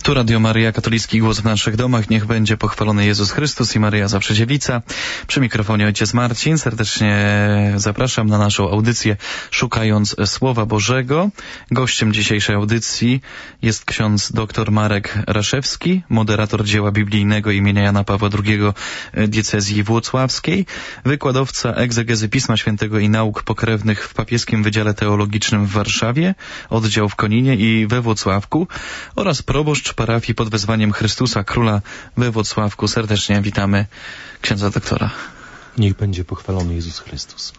Tu Radio Maryja, katolicki głos w naszych domach. Niech będzie pochwalony Jezus Chrystus i Maryja Zawsze Dziewica. Przy mikrofonie ojciec Marcin. Serdecznie zapraszam na naszą audycję Szukając Słowa Bożego. Gościem dzisiejszej audycji jest ksiądz dr Marek Raszewski, moderator dzieła biblijnego imienia Jana Pawła II diecezji włocławskiej, wykładowca egzegezy Pisma Świętego i nauk pokrewnych w Papieskim Wydziale Teologicznym w Warszawie, oddział w Koninie i we Włocławku oraz proboszcz parafii pod wezwaniem Chrystusa Króla we Włocławku. Serdecznie witamy księdza doktora. Niech będzie pochwalony Jezus Chrystus.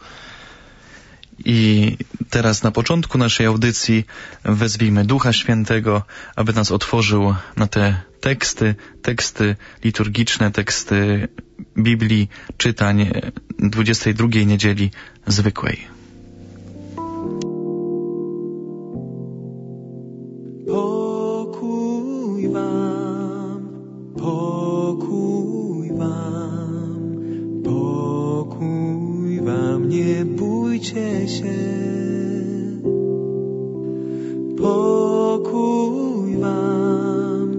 I teraz na początku naszej audycji wezwijmy Ducha Świętego, aby nas otworzył na te teksty liturgiczne, teksty Biblii, czytań 22 niedzieli zwykłej. Pokój wam, nie bójcie się. Pokój wam,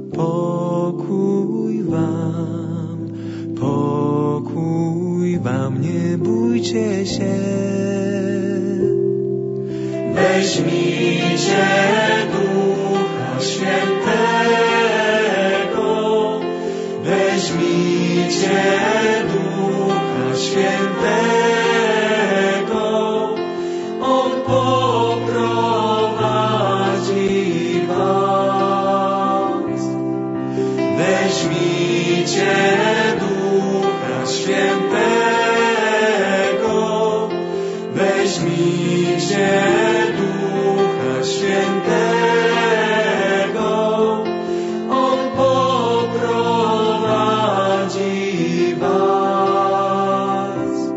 nie bójcie się. Weźmijcie Ducha Świętego, weźmijcie Ducha Świętego, On poprowadzi was. Weźmijcie Ducha Świętego, weźmijcie Ducha Świętego, On poprowadzi was.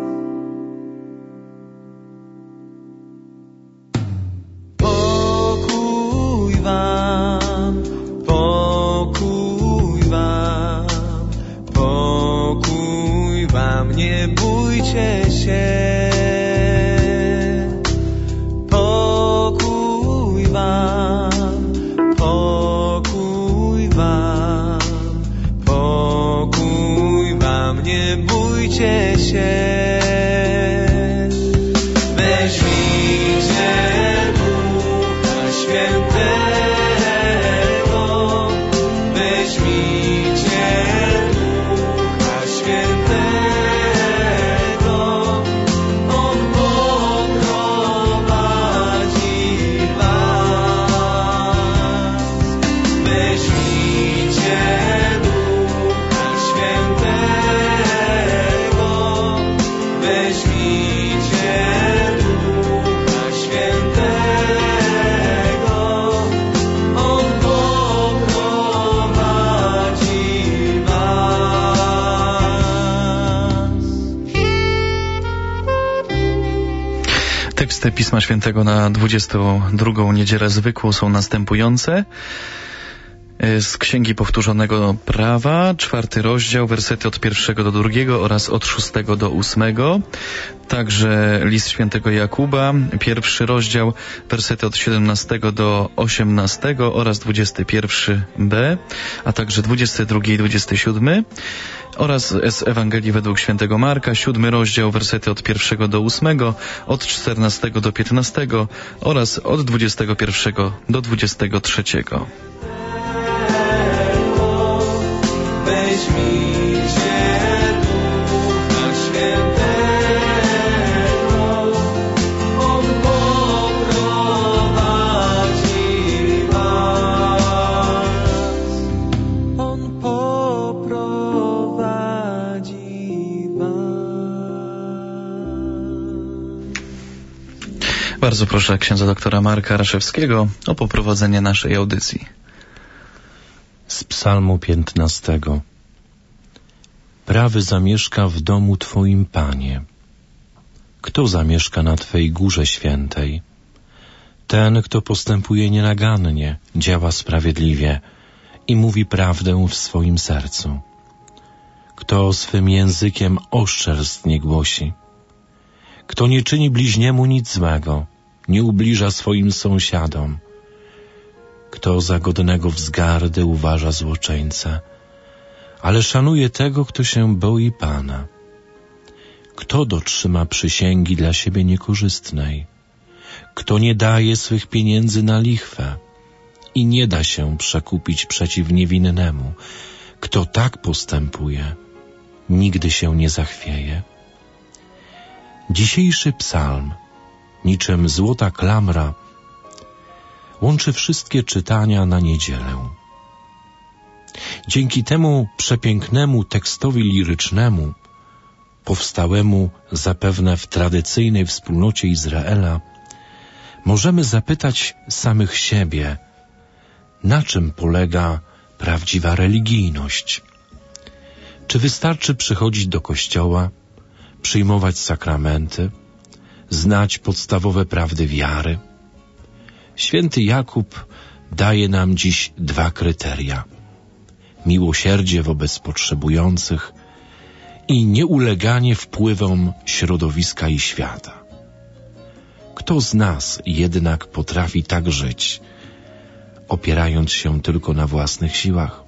Pokój wam, nie bójcie się. Pokój wam, nie bójcie się. Weźmijcie Ducha Świętego, weźmijcie Ducha Świętego, On poprowadzi was. Weźmijcie Ducha Świętego, weźmijcie Ducha Świętego, On poprowadzi was. Teksty Pisma Świętego na 22 niedzielę zwykłą są następujące. Z Księgi Powtórzonego Prawa, 4 rozdział, wersety od 1 do 2 oraz od 6 do 8. Także List Świętego Jakuba, 1 rozdział, wersety od 17 do 18 oraz 21b, a także 22 i 27. Oraz z Ewangelii według Świętego Marka, 7 rozdział, wersety od 1 do 8, od 14 do 15 oraz od 21 do 23. Weźmijcie Ducha Świętego, On poprowadzi was. On poprowadzi was. Bardzo proszę księdza doktora Marka Raszewskiego o poprowadzenie naszej audycji. Z Psalmu 15. Prawy zamieszka w domu Twoim, Panie. Kto zamieszka na Twej górze świętej? Ten, kto postępuje nienagannie, działa sprawiedliwie i mówi prawdę w swoim sercu. Kto swym językiem oszczerstw nie głosi. Kto nie czyni bliźniemu nic złego, nie ubliża swoim sąsiadom. Kto za godnego wzgardy uważa złoczyńcę, ale szanuje tego, kto się boi Pana. Kto dotrzyma przysięgi dla siebie niekorzystnej? Kto nie daje swych pieniędzy na lichwę i nie da się przekupić przeciw niewinnemu? Kto tak postępuje, nigdy się nie zachwieje. Dzisiejszy psalm, niczym złota klamra, łączy wszystkie czytania na niedzielę. Dzięki temu przepięknemu tekstowi lirycznemu, powstałemu zapewne w tradycyjnej wspólnocie Izraela, możemy zapytać samych siebie, na czym polega prawdziwa religijność. Czy wystarczy przychodzić do kościoła, przyjmować sakramenty, znać podstawowe prawdy wiary? Święty Jakub daje nam dziś 2 kryteria: miłosierdzie wobec potrzebujących i nieuleganie wpływom środowiska i świata. Kto z nas jednak potrafi tak żyć, opierając się tylko na własnych siłach?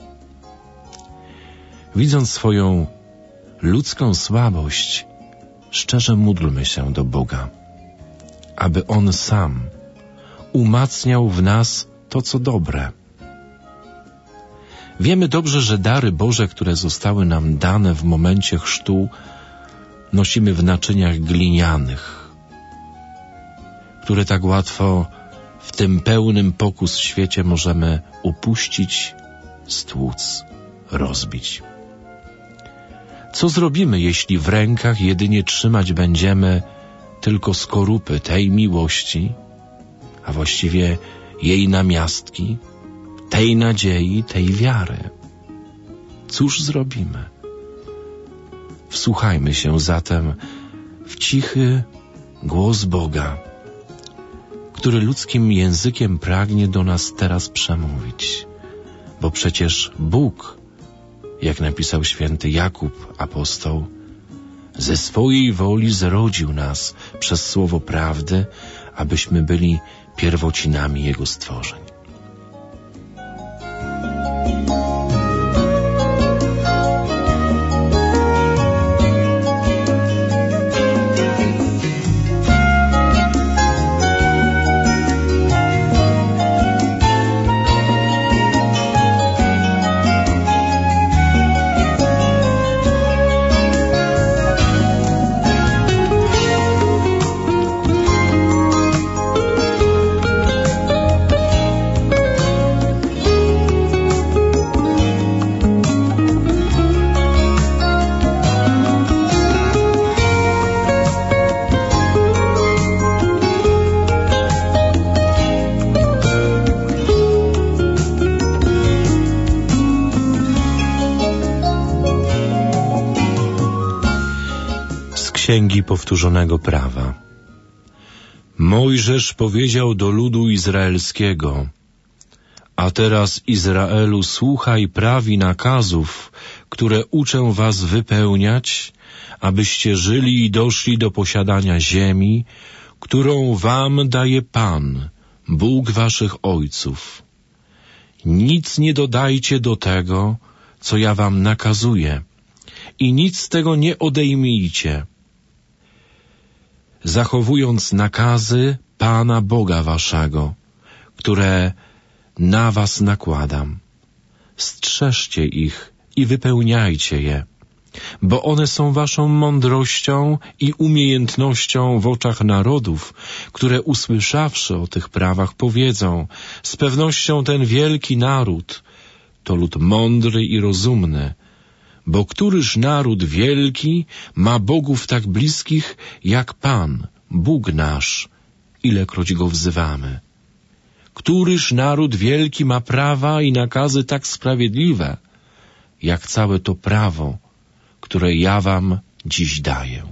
Widząc swoją ludzką słabość, szczerze módlmy się do Boga, aby On sam umacniał w nas to, co dobre. Wiemy dobrze, że dary Boże, które zostały nam dane w momencie chrztu, nosimy w naczyniach glinianych, które tak łatwo w tym pełnym pokus świecie możemy upuścić, stłuc, rozbić. Co zrobimy, jeśli w rękach jedynie trzymać będziemy tylko skorupy tej miłości, a właściwie jej namiastki, tej nadziei, tej wiary? Cóż zrobimy? Wsłuchajmy się zatem w cichy głos Boga, który ludzkim językiem pragnie do nas teraz przemówić. Bo przecież Bóg, jak napisał święty Jakub apostoł, ze swojej woli zrodził nas przez słowo prawdy, abyśmy byli pierwocinami Jego stworzeń. Księgi Powtórzonego Prawa. Mojżesz powiedział do ludu izraelskiego: a teraz, Izraelu, słuchaj praw i nakazów, które uczę was wypełniać, abyście żyli i doszli do posiadania ziemi, którą wam daje Pan, Bóg waszych ojców. Nic nie dodajcie do tego, co ja wam nakazuję, i nic z tego nie odejmijcie, zachowując nakazy Pana Boga waszego, które na was nakładam. Strzeżcie ich i wypełniajcie je, bo one są waszą mądrością i umiejętnością w oczach narodów, które usłyszawszy o tych prawach powiedzą: z pewnością ten wielki naród to lud mądry i rozumny, bo któryż naród wielki ma bogów tak bliskich jak Pan, Bóg nasz, ilekroć Go wzywamy? Któryż naród wielki ma prawa i nakazy tak sprawiedliwe, jak całe to prawo, które ja wam dziś daję?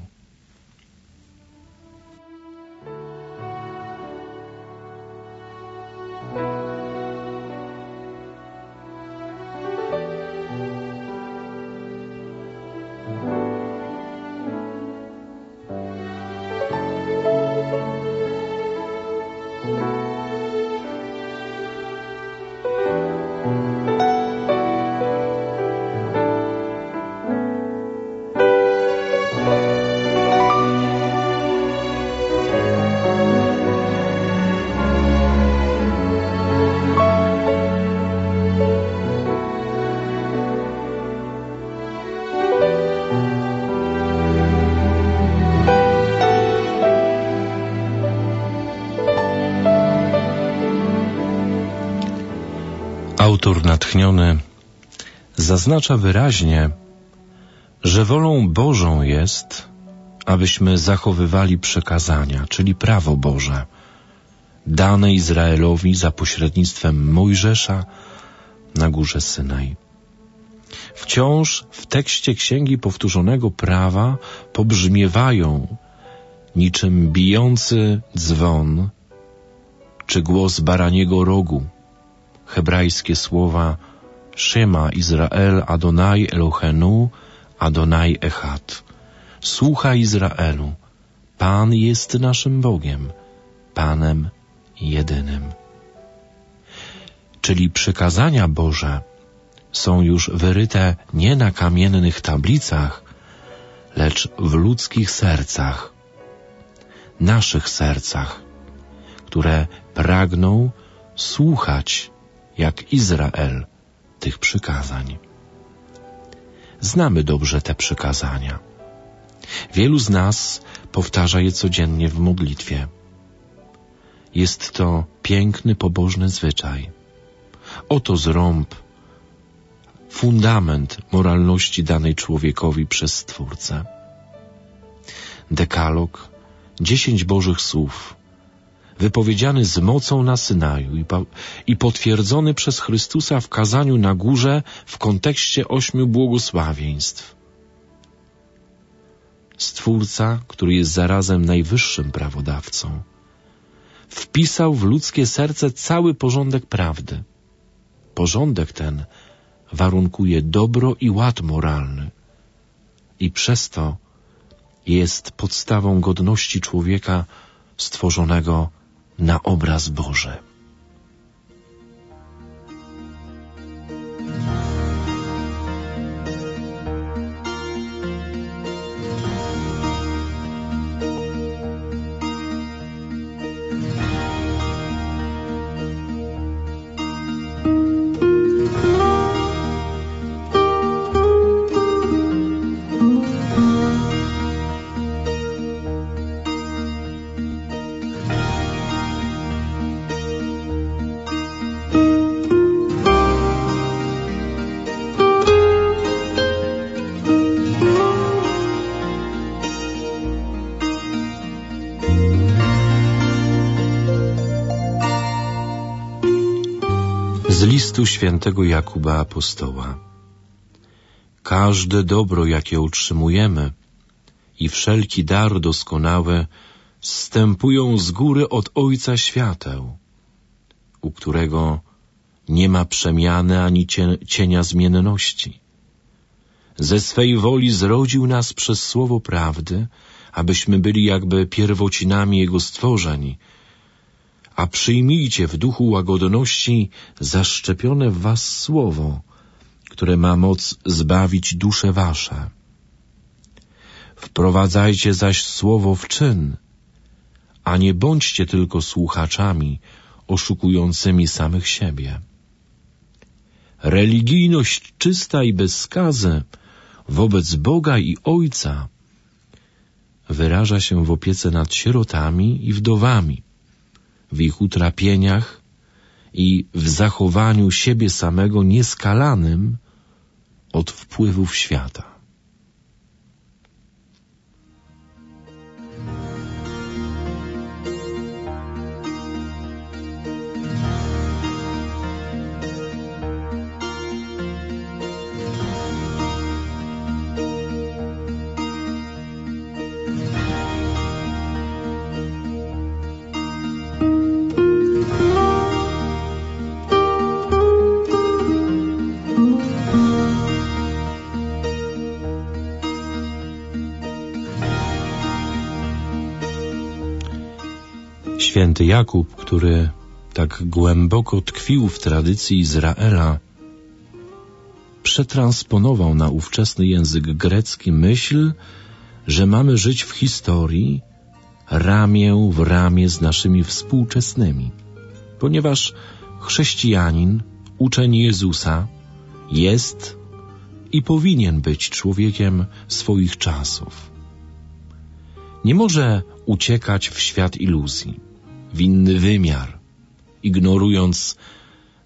natchniony zaznacza wyraźnie, że wolą Bożą jest, abyśmy zachowywali przekazania, czyli prawo Boże, dane Izraelowi za pośrednictwem Mojżesza na górze Synaj. Wciąż w tekście Księgi Powtórzonego Prawa pobrzmiewają niczym bijący dzwon czy głos baraniego rogu hebrajskie słowa Shema Izrael Adonai Elohenu Adonai Echad. Słuchaj Izraelu, Pan jest naszym Bogiem, Panem jedynym. Czyli przykazania Boże są już wyryte nie na kamiennych tablicach, lecz w ludzkich sercach, naszych sercach, które pragną słuchać jak Izrael tych przykazań. Znamy dobrze te przykazania. Wielu z nas powtarza je codziennie w modlitwie. Jest to piękny, pobożny zwyczaj. Oto zrąb, fundament moralności danej człowiekowi przez Stwórcę. Dekalog, 10 Bożych słów, wypowiedziany z mocą na Synaju i potwierdzony przez Chrystusa w kazaniu na górze w kontekście 8 błogosławieństw. Stwórca, który jest zarazem najwyższym prawodawcą, wpisał w ludzkie serce cały porządek prawdy. Porządek ten warunkuje dobro i ład moralny i przez to jest podstawą godności człowieka stworzonego na obraz Boży. Z listu świętego Jakuba Apostoła. Każde dobro, jakie otrzymujemy i wszelki dar doskonały zstępują z góry od Ojca świateł, u którego nie ma przemiany ani cienia zmienności. Ze swej woli zrodził nas przez słowo prawdy, abyśmy byli jakby pierwocinami Jego stworzeń, a przyjmijcie w duchu łagodności zaszczepione w was słowo, które ma moc zbawić dusze wasze. Wprowadzajcie zaś słowo w czyn, a nie bądźcie tylko słuchaczami oszukującymi samych siebie. Religijność czysta i bez skazy wobec Boga i Ojca wyraża się w opiece nad sierotami i wdowami, w ich utrapieniach i w zachowaniu siebie samego nieskalanym od wpływów świata. Święty Jakub, który tak głęboko tkwił w tradycji Izraela, przetransponował na ówczesny język grecki myśl, że mamy żyć w historii ramię w ramię z naszymi współczesnymi, ponieważ chrześcijanin, uczeń Jezusa, jest i powinien być człowiekiem swoich czasów. Nie może uciekać w świat iluzji, w inny wymiar, ignorując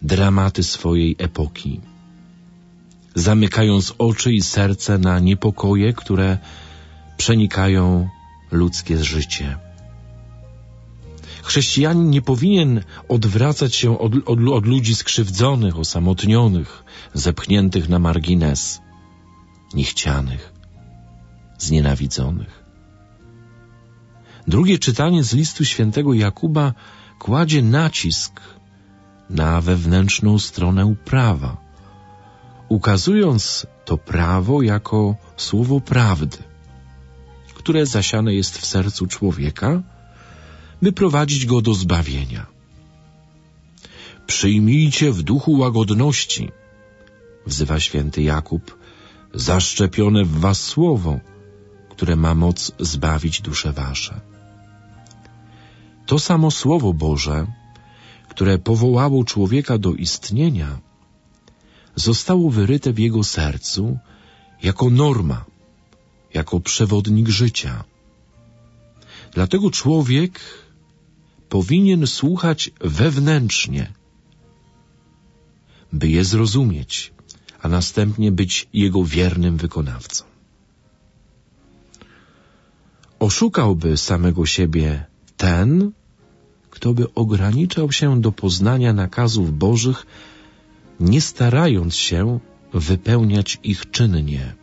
dramaty swojej epoki, zamykając oczy i serce na niepokoje, które przenikają ludzkie życie. Chrześcijanin nie powinien odwracać się od ludzi skrzywdzonych, osamotnionych, zepchniętych na margines, niechcianych, znienawidzonych. Drugie czytanie z listu świętego Jakuba kładzie nacisk na wewnętrzną stronę prawa, ukazując to prawo jako słowo prawdy, które zasiane jest w sercu człowieka, by prowadzić go do zbawienia. Przyjmijcie w duchu łagodności, wzywa święty Jakub, zaszczepione w was słowo, które ma moc zbawić dusze wasze. To samo Słowo Boże, które powołało człowieka do istnienia, zostało wyryte w jego sercu jako norma, jako przewodnik życia. Dlatego człowiek powinien słuchać wewnętrznie, by je zrozumieć, a następnie być jego wiernym wykonawcą. Oszukałby samego siebie ten, kto by ograniczał się do poznania nakazów Bożych, nie starając się wypełniać ich czynnie.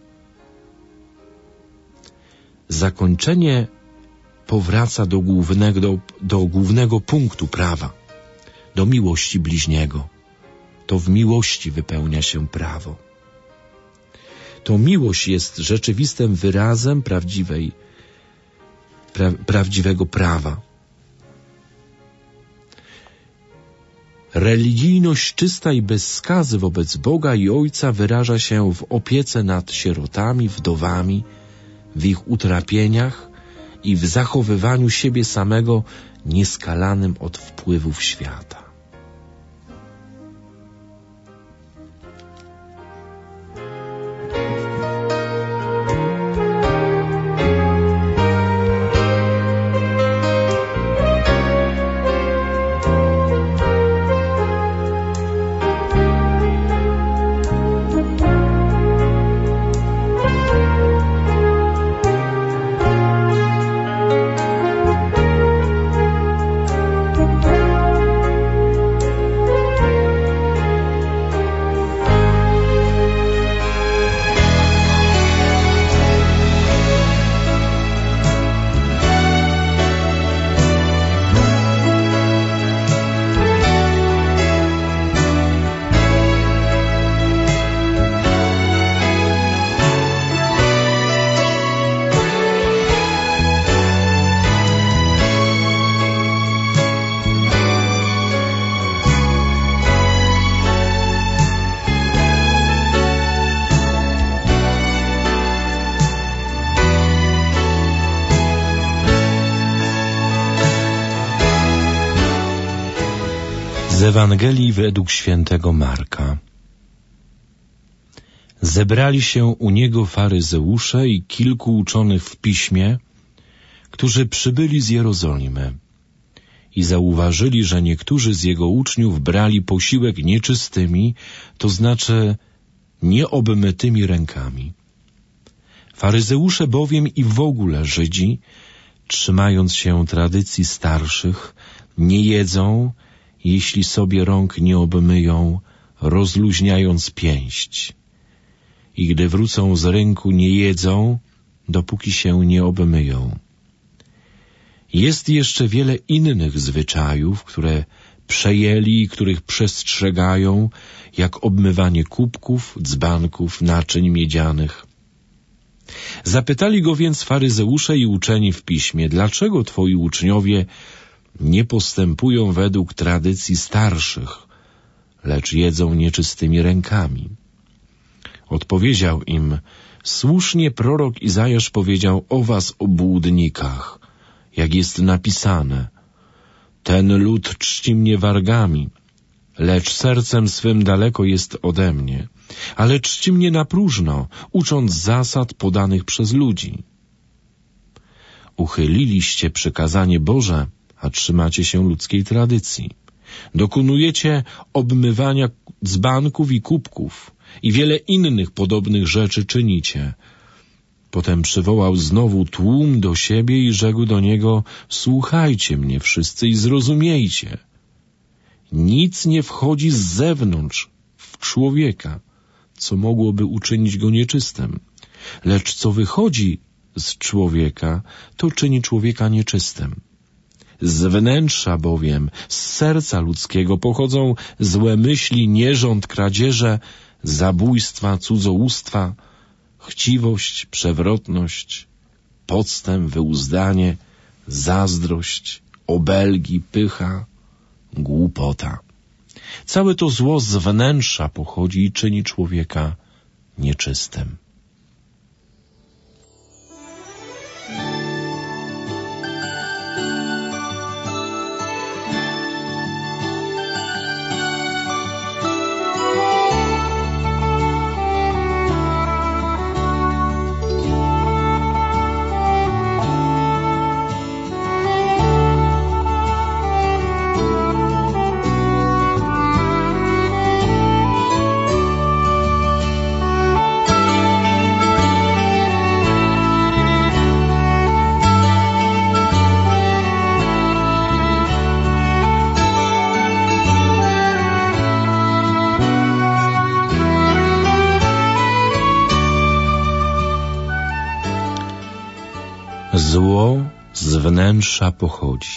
Zakończenie powraca do głównego punktu prawa, do miłości bliźniego. To w miłości wypełnia się prawo. To miłość jest rzeczywistym wyrazem prawdziwego prawa. Religijność czysta i bez skazy wobec Boga i Ojca wyraża się w opiece nad sierotami, wdowami, w ich utrapieniach i w zachowywaniu siebie samego nieskalanym od wpływów świata. Z Ewangelii według świętego Marka. Zebrali się u niego faryzeusze i kilku uczonych w piśmie, którzy przybyli z Jerozolimy i zauważyli, że niektórzy z jego uczniów brali posiłek nieczystymi, to znaczy nieobmytymi rękami. Faryzeusze bowiem i w ogóle Żydzi, trzymając się tradycji starszych, nie jedzą, jeśli sobie rąk nie obmyją, rozluźniając pięść. I gdy wrócą z rynku, nie jedzą, dopóki się nie obmyją. Jest jeszcze wiele innych zwyczajów, które przejęli i których przestrzegają, jak obmywanie kubków, dzbanków, naczyń miedzianych. Zapytali go więc faryzeusze i uczeni w piśmie, dlaczego twoi uczniowie nie postępują według tradycji starszych, lecz jedzą nieczystymi rękami? Odpowiedział im, słusznie prorok Izajasz powiedział o was, obłudnikach, jak jest napisane, ten lud czci mnie wargami, lecz sercem swym daleko jest ode mnie, ale czci mnie na próżno, ucząc zasad podanych przez ludzi. Uchyliliście przykazanie Boże, a trzymacie się ludzkiej tradycji. Dokonujecie obmywania dzbanków i kubków i wiele innych podobnych rzeczy czynicie. Potem przywołał znowu tłum do siebie i rzekł do niego: słuchajcie mnie wszyscy i zrozumiejcie. Nic nie wchodzi z zewnątrz w człowieka, co mogłoby uczynić go nieczystym, lecz co wychodzi z człowieka, to czyni człowieka nieczystym. Z wnętrza bowiem, z serca ludzkiego pochodzą złe myśli, nierząd, kradzieże, zabójstwa, cudzołóstwa, chciwość, przewrotność, podstęp, wyuzdanie, zazdrość, obelgi, pycha, głupota. Całe to zło z wnętrza pochodzi i czyni człowieka nieczystym. Zło z wnętrza pochodzi.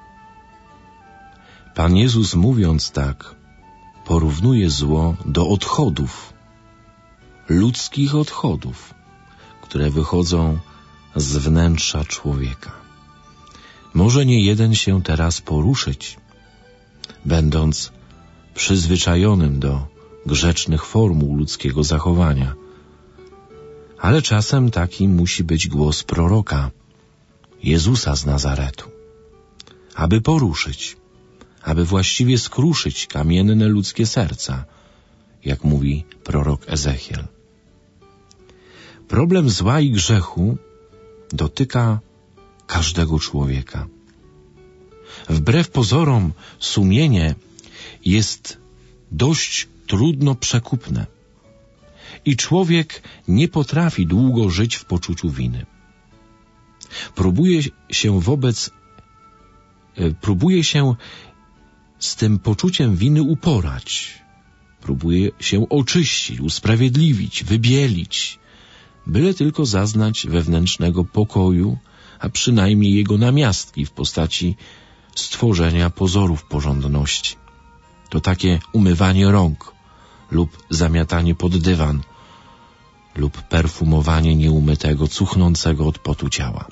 Pan Jezus, mówiąc tak, porównuje zło do odchodów, ludzkich odchodów, które wychodzą z wnętrza człowieka. Może nie jeden się teraz poruszyć, będąc przyzwyczajonym do grzecznych formuł ludzkiego zachowania, ale czasem taki musi być głos proroka, Jezusa z Nazaretu, aby poruszyć, aby właściwie skruszyć kamienne ludzkie serca, jak mówi prorok Ezechiel. Problem zła i grzechu dotyka każdego człowieka. Wbrew pozorom sumienie jest dość trudno przekupne i człowiek nie potrafi długo żyć w poczuciu winy. Próbuje się z tym poczuciem winy uporać. Próbuje się oczyścić, usprawiedliwić, wybielić, byle tylko zaznać wewnętrznego pokoju, a przynajmniej jego namiastki w postaci stworzenia pozorów porządności. To takie umywanie rąk lub zamiatanie pod dywan lub perfumowanie nieumytego, cuchnącego od potu ciała.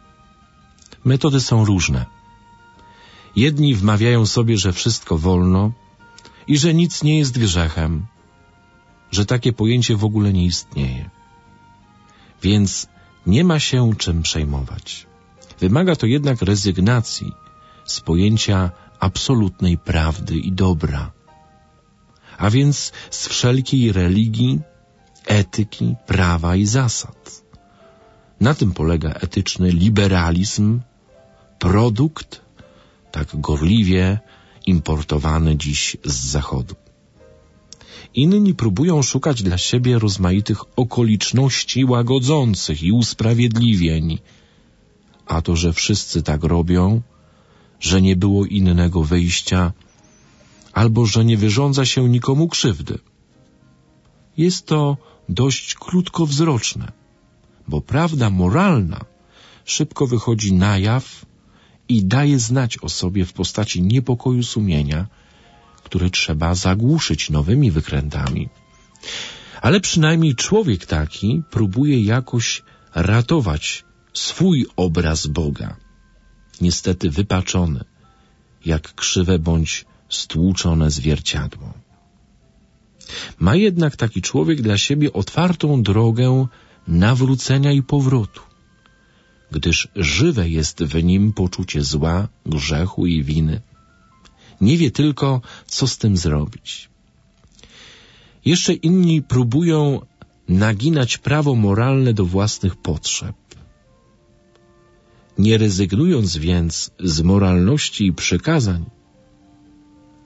Metody są różne. Jedni wmawiają sobie, że wszystko wolno i że nic nie jest grzechem, że takie pojęcie w ogóle nie istnieje. Więc nie ma się czym przejmować. Wymaga to jednak rezygnacji z pojęcia absolutnej prawdy i dobra, a więc z wszelkiej religii, etyki, prawa i zasad. Na tym polega etyczny liberalizm, produkt tak gorliwie importowany dziś z Zachodu. Inni próbują szukać dla siebie rozmaitych okoliczności łagodzących i usprawiedliwień, a to, że wszyscy tak robią, że nie było innego wyjścia, albo że nie wyrządza się nikomu krzywdy. Jest to dość krótkowzroczne, bo prawda moralna szybko wychodzi na jaw i daje znać o sobie w postaci niepokoju sumienia, które trzeba zagłuszyć nowymi wykrętami. Ale przynajmniej człowiek taki próbuje jakoś ratować swój obraz Boga, niestety wypaczony, jak krzywe bądź stłuczone zwierciadło. Ma jednak taki człowiek dla siebie otwartą drogę nawrócenia i powrotu, gdyż żywe jest w nim poczucie zła, grzechu i winy. Nie wie tylko, co z tym zrobić. Jeszcze inni próbują naginać prawo moralne do własnych potrzeb. Nie rezygnując więc z moralności i przykazań,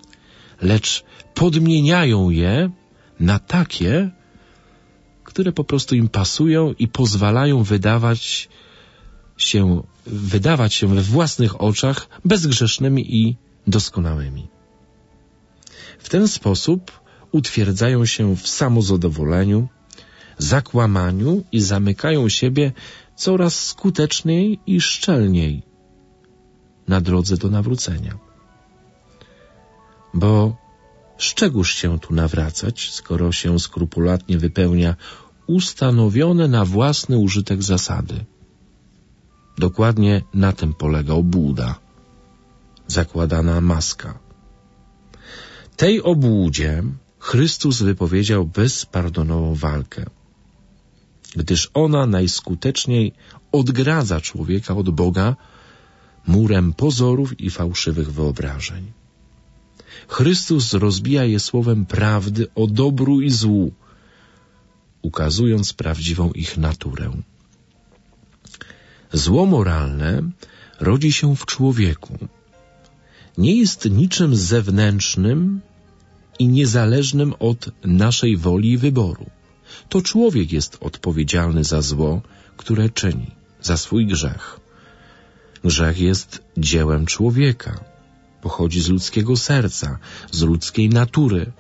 lecz podmieniają je na takie, które po prostu im pasują i pozwalają wydawać się we własnych oczach bezgrzesznymi i doskonałymi. W ten sposób utwierdzają się w samozadowoleniu, zakłamaniu i zamykają siebie coraz skuteczniej i szczelniej na drodze do nawrócenia. Bo z czegóż się tu nawracać, skoro się skrupulatnie wypełnia ustanowione na własny użytek zasady? Dokładnie na tym polega obłuda, zakładana maska. Tej obłudzie Chrystus wypowiedział bezpardonową walkę, gdyż ona najskuteczniej odgradza człowieka od Boga murem pozorów i fałszywych wyobrażeń. Chrystus rozbija je słowem prawdy o dobru i złu, ukazując prawdziwą ich naturę. Zło moralne rodzi się w człowieku. Nie jest niczym zewnętrznym i niezależnym od naszej woli i wyboru. To człowiek jest odpowiedzialny za zło, które czyni, za swój grzech. Grzech jest dziełem człowieka. Pochodzi z ludzkiego serca, z ludzkiej natury,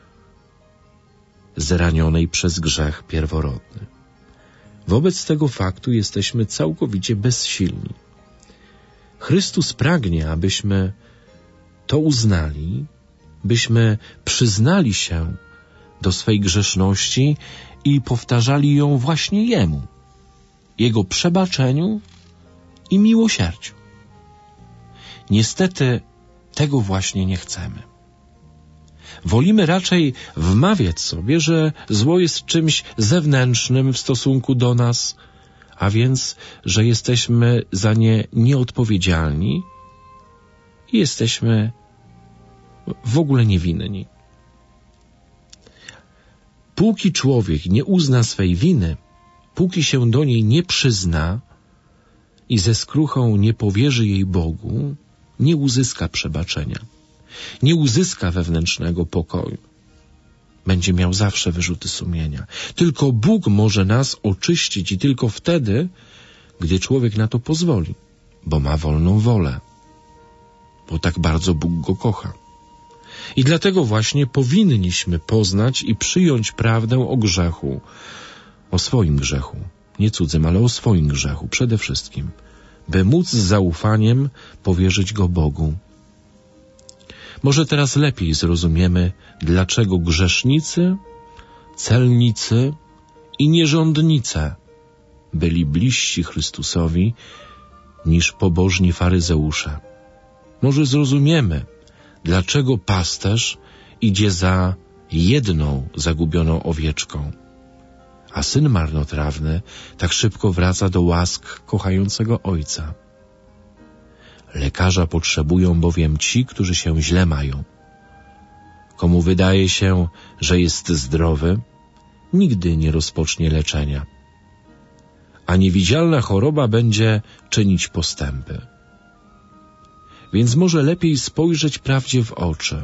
zranionej przez grzech pierworodny. Wobec tego faktu jesteśmy całkowicie bezsilni. Chrystus pragnie, abyśmy to uznali, byśmy przyznali się do swej grzeszności i powtarzali ją właśnie Jemu, Jego przebaczeniu i miłosierdziu. Niestety tego właśnie nie chcemy. Wolimy raczej wmawiać sobie, że zło jest czymś zewnętrznym w stosunku do nas, a więc, że jesteśmy za nie nieodpowiedzialni i jesteśmy w ogóle niewinni. Póki człowiek nie uzna swej winy, póki się do niej nie przyzna i ze skruchą nie powierzy jej Bogu, nie uzyska przebaczenia, nie uzyska wewnętrznego pokoju. Będzie miał zawsze wyrzuty sumienia. Tylko Bóg może nas oczyścić i tylko wtedy, gdy człowiek na to pozwoli, bo ma wolną wolę, bo tak bardzo Bóg go kocha. I dlatego właśnie powinniśmy poznać i przyjąć prawdę o grzechu, o swoim grzechu, nie cudzym, ale o swoim grzechu przede wszystkim, by móc z zaufaniem powierzyć go Bogu. Może teraz lepiej zrozumiemy, dlaczego grzesznicy, celnicy i nierządnice byli bliżsi Chrystusowi niż pobożni faryzeusze. Może zrozumiemy, dlaczego pasterz idzie za jedną zagubioną owieczką, a syn marnotrawny tak szybko wraca do łask kochającego ojca. Lekarza potrzebują bowiem ci, którzy się źle mają. Komu wydaje się, że jest zdrowy, nigdy nie rozpocznie leczenia, a niewidzialna choroba będzie czynić postępy. Więc może lepiej spojrzeć prawdzie w oczy.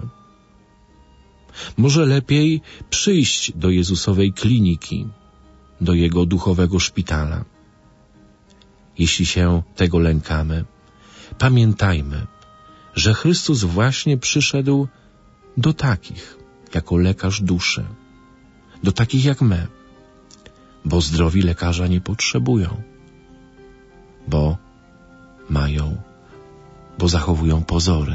Może lepiej przyjść do Jezusowej kliniki, do Jego duchowego szpitala. Jeśli się tego lękamy, pamiętajmy, że Chrystus właśnie przyszedł do takich, jako lekarz duszy, do takich jak my, bo zdrowi lekarza nie potrzebują, bo zachowują pozory.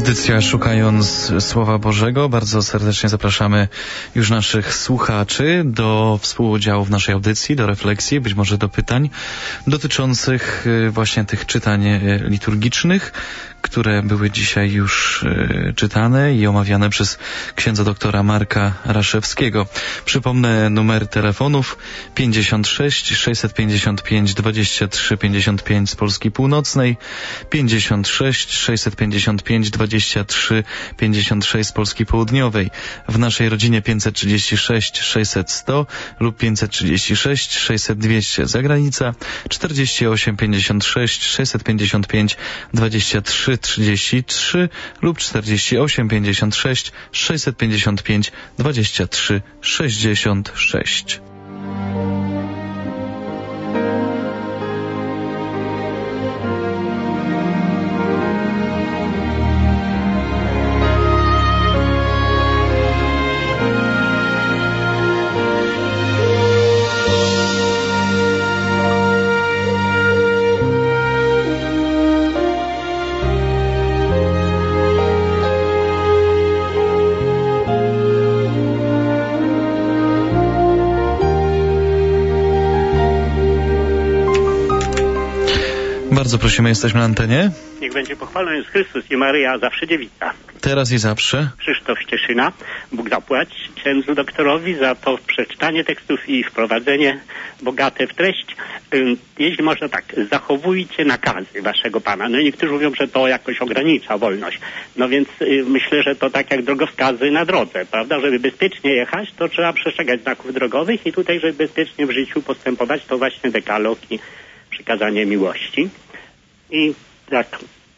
Audycja Szukając Słowa Bożego. Bardzo serdecznie zapraszamy już naszych słuchaczy do współudziału w naszej audycji, do refleksji, być może do pytań dotyczących właśnie tych czytań liturgicznych, które były dzisiaj już czytane i omawiane przez księdza doktora Marka Raszewskiego. Przypomnę numer telefonów 56 655 23 55 z Polski Północnej, 56 655 23 56 z Polski Południowej. W naszej rodzinie 536 600 100 lub 536 600 200. Zagranica 48 56 655 23 33 lub 48 56 655 23 66. Bardzo prosimy, jesteśmy na antenie. Niech będzie pochwalony Jezus Chrystus i Maryja zawsze dziewica. Teraz i zawsze. Krzysztof Cieszyna. Bóg zapłać księdzu doktorowi za to przeczytanie tekstów i wprowadzenie bogate w treść. Jeśli można tak, zachowujcie nakazy waszego Pana. No i niektórzy mówią, że to jakoś ogranicza wolność. No więc myślę, że to tak jak drogowskazy na drodze, prawda? Żeby bezpiecznie jechać, to trzeba przestrzegać znaków drogowych i tutaj, żeby bezpiecznie w życiu postępować, to właśnie dekalog i przykazanie miłości. I tak,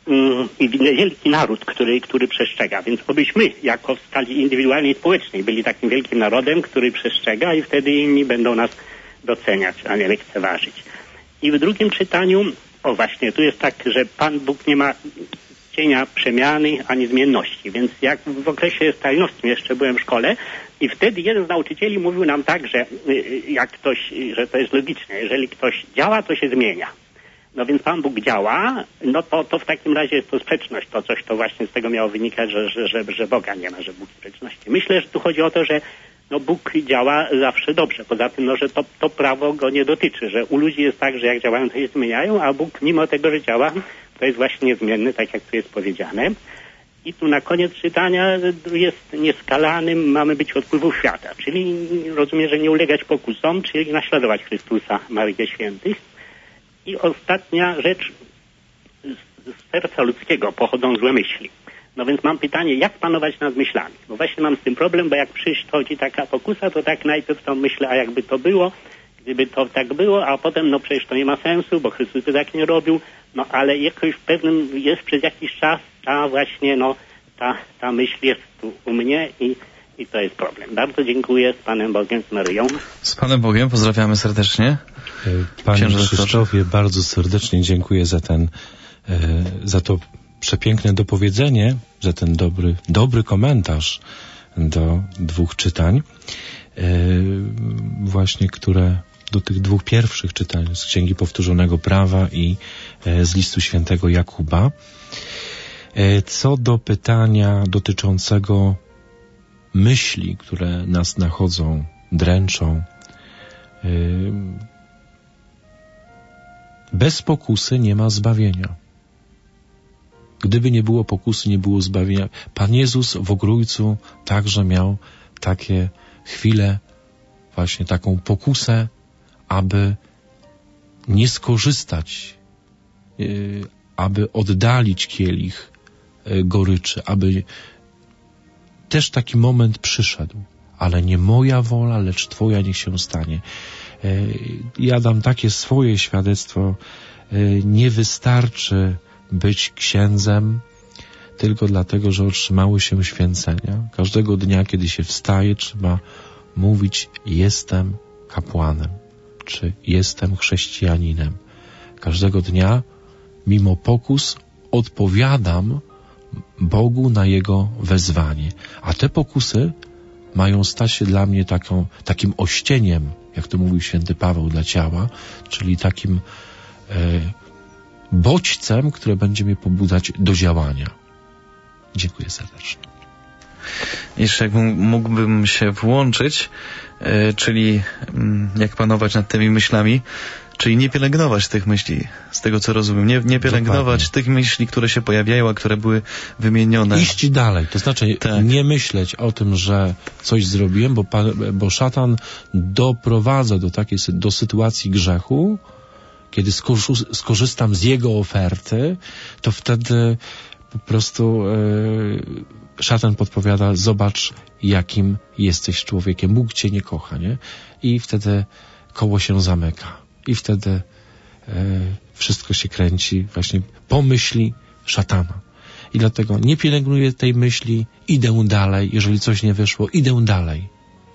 i wielki naród, który przestrzega. Więc obyśmy jako w skali indywidualnej i społecznej byli takim wielkim narodem, który przestrzega i wtedy inni będą nas doceniać, a nie lekceważyć. I w drugim czytaniu, o właśnie, tu jest tak, że Pan Bóg nie ma cienia przemiany ani zmienności. Więc jak w okresie stalinowskim jeszcze byłem w szkole i wtedy jeden z nauczycieli mówił nam tak, że jak ktoś, że to jest logiczne, jeżeli ktoś działa, to się zmienia. No więc Pan Bóg działa, no to w takim razie jest to sprzeczność, to coś to właśnie z tego miało wynikać, że Boga nie ma, że Bóg sprzeczności. Myślę, że tu chodzi o to, że no Bóg działa zawsze dobrze. Poza tym, no, że to prawo go nie dotyczy, że u ludzi jest tak, że jak działają, to się zmieniają, a Bóg mimo tego, że działa, to jest właśnie niezmienny, tak jak tu jest powiedziane. I tu na koniec czytania jest nieskalanym, mamy być od wpływów świata, czyli rozumiem, że nie ulegać pokusom, czyli naśladować Chrystusa, Maryję Świętych. I ostatnia rzecz, z serca ludzkiego pochodzą złe myśli. No więc mam pytanie, jak panować nad myślami? Bo właśnie mam z tym problem, bo jak przychodzi taka pokusa, to tak najpierw to myślę, a jakby to było, gdyby to tak było, a potem no przecież to nie ma sensu, bo Chrystus by tak nie robił, no ale jakoś w pewnym jest przez jakiś czas ta właśnie, no ta myśl jest tu u mnie i to jest problem. Bardzo dziękuję, z Panem Bogiem, z Maryją. Z Panem Bogiem, pozdrawiamy serdecznie. Panie Krzysztofie, bardzo serdecznie dziękuję za to przepiękne dopowiedzenie, za ten dobry komentarz do dwóch czytań, właśnie które do tych dwóch pierwszych czytań z Księgi Powtórzonego Prawa i z listu świętego Jakuba. Co do pytania dotyczącego myśli, które nas nachodzą, dręczą, bez pokusy nie ma zbawienia. Gdyby nie było pokusy, nie było zbawienia. Pan Jezus w Ogrójcu także miał takie chwile, właśnie taką pokusę, aby nie skorzystać, aby oddalić kielich goryczy, aby też taki moment przyszedł, ale nie moja wola, lecz Twoja niech się stanie. Ja dam takie swoje świadectwo. Nie wystarczy być księdzem tylko dlatego, że otrzymały się święcenia. Każdego dnia, kiedy się wstaje, trzeba mówić: jestem kapłanem, czy jestem chrześcijaninem. Każdego dnia, mimo pokus, odpowiadam Bogu na Jego wezwanie. A te pokusy mają stać się dla mnie takim ościeniem, jak to mówił święty Paweł, dla ciała, czyli takim bodźcem, które będzie mnie pobudzać do działania. Dziękuję serdecznie. Jeszcze jak mógłbym się włączyć, czyli jak panować nad tymi myślami, czyli nie pielęgnować tych myśli, z tego co rozumiem, nie pielęgnować tych myśli, które się pojawiają, a które były wymienione. Iść dalej, to znaczy nie myśleć o tym, że coś zrobiłem, bo szatan doprowadza do sytuacji grzechu. Kiedy skorzystam z jego oferty, to wtedy po prostu szatan podpowiada, zobacz, jakim jesteś człowiekiem. Bóg cię nie kocha, nie? I wtedy koło się zamyka. I wtedy wszystko się kręci właśnie po myśli szatana. I dlatego nie pielęgnuję tej myśli, idę dalej. Jeżeli coś nie wyszło, idę dalej.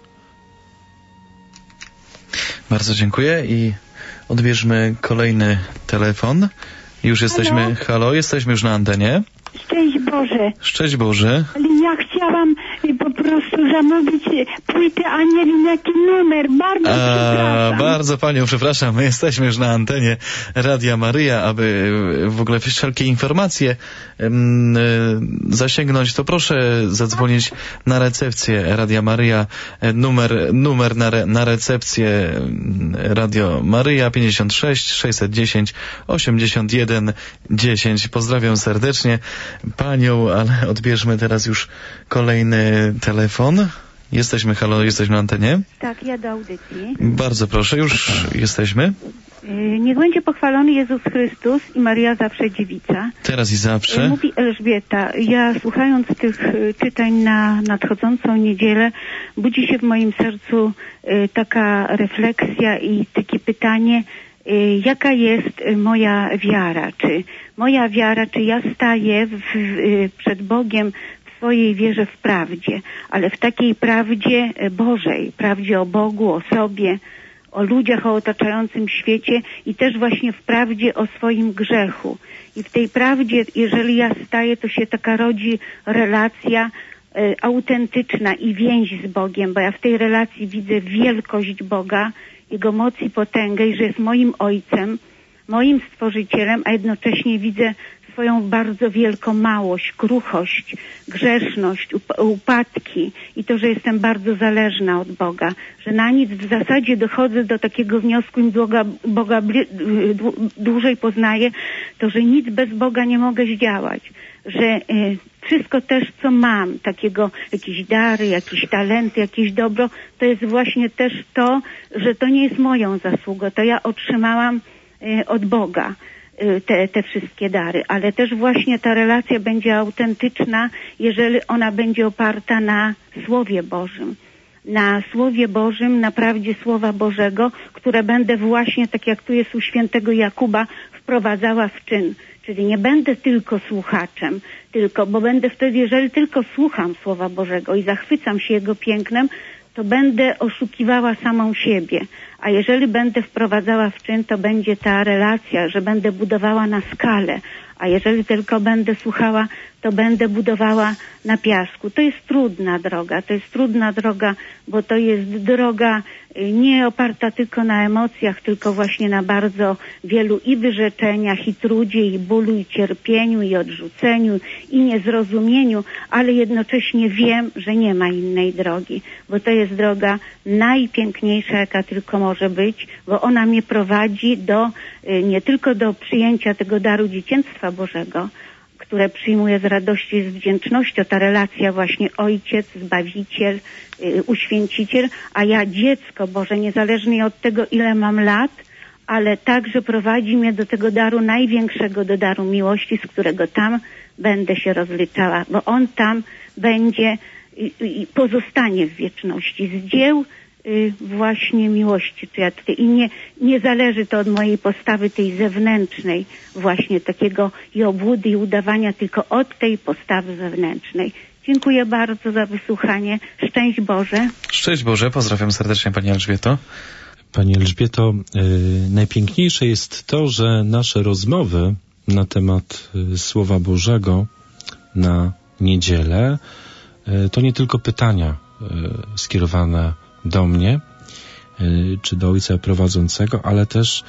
Bardzo dziękuję i odbierzmy kolejny telefon. Już jesteśmy, halo, jesteśmy już na antenie. Szczęść Boże. Szczęść Boże. Ale ja chciałam po prostu zamówić płytę, a nie wiem jaki numer. Bardzo przepraszam. Bardzo panią przepraszam, my jesteśmy już na antenie Radia Maryja, aby w ogóle wszelkie informacje zasięgnąć, to proszę zadzwonić na recepcję Radia Maryja. Numer na recepcję Radio Maryja 56 610 81 10. Pozdrawiam serdecznie panią, ale odbierzmy teraz już kolejny telefon. Jesteśmy, halo, jesteśmy na antenie. Tak, ja do audycji. Bardzo proszę, już jesteśmy. Niech będzie pochwalony Jezus Chrystus i Maria zawsze dziewica. Teraz i zawsze. Mówi Elżbieta. Ja słuchając tych czytań na nadchodzącą niedzielę, budzi się w moim sercu taka refleksja i takie pytanie, jaka jest moja wiara? Czy ja staję przed Bogiem w swojej wierze w prawdzie, ale w takiej prawdzie Bożej, prawdzie o Bogu, o sobie, o ludziach, o otaczającym świecie i też właśnie w prawdzie o swoim grzechu. I w tej prawdzie, jeżeli ja staję, to się taka rodzi relacja autentyczna i więź z Bogiem, bo ja w tej relacji widzę wielkość Boga, Jego moc i potęgę i że jest moim Ojcem, moim Stworzycielem, a jednocześnie widzę swoją bardzo wielką małość, kruchość, grzeszność, upadki i to, że jestem bardzo zależna od Boga, że na nic w zasadzie dochodzę do takiego wniosku, im Boga dłużej poznaję, to, że nic bez Boga nie mogę zdziałać, że wszystko też, co mam, takiego, jakieś dary, jakieś talenty, jakieś dobro, to jest właśnie też to, że to nie jest moją zasługą, to ja otrzymałam od Boga te wszystkie dary, ale też właśnie ta relacja będzie autentyczna, jeżeli ona będzie oparta na Słowie Bożym. Na Słowie Bożym, na prawdzie Słowa Bożego, które będę właśnie, tak jak tu jest u świętego Jakuba, wprowadzała w czyn. Czyli nie będę tylko słuchaczem, bo będę wtedy, jeżeli tylko słucham Słowa Bożego i zachwycam się Jego pięknem, to będę oszukiwała samą siebie. A jeżeli będę wprowadzała w czyn, to będzie ta relacja, że będę budowała na skalę. A jeżeli tylko będę słuchała, to będę budowała na piasku. To jest trudna droga, bo to jest droga nie oparta tylko na emocjach, tylko właśnie na bardzo wielu i wyrzeczeniach, i trudzie, i bólu, i cierpieniu, i odrzuceniu, i niezrozumieniu, ale jednocześnie wiem, że nie ma innej drogi, bo to jest droga najpiękniejsza, jaka tylko może być, bo ona mnie prowadzi nie tylko do przyjęcia tego daru dzieciństwa Bożego, które przyjmuję z radością i z wdzięcznością, ta relacja właśnie Ojciec, Zbawiciel, Uświęciciel, a ja dziecko Boże, niezależnie od tego, ile mam lat, ale także prowadzi mnie do tego daru największego, do daru miłości, z którego tam będę się rozliczała, bo On tam będzie i pozostanie w wieczności z dzieł właśnie miłości, i nie zależy to od mojej postawy tej zewnętrznej, właśnie takiego i obłudy i udawania, tylko od tej postawy wewnętrznej. Dziękuję bardzo za wysłuchanie. Szczęść Boże. Szczęść Boże, pozdrawiam serdecznie Pani Elżbieto. Pani Elżbieto, najpiękniejsze jest to, że nasze rozmowy na temat Słowa Bożego na niedzielę to nie tylko pytania skierowane do mnie, czy do ojca prowadzącego, ale też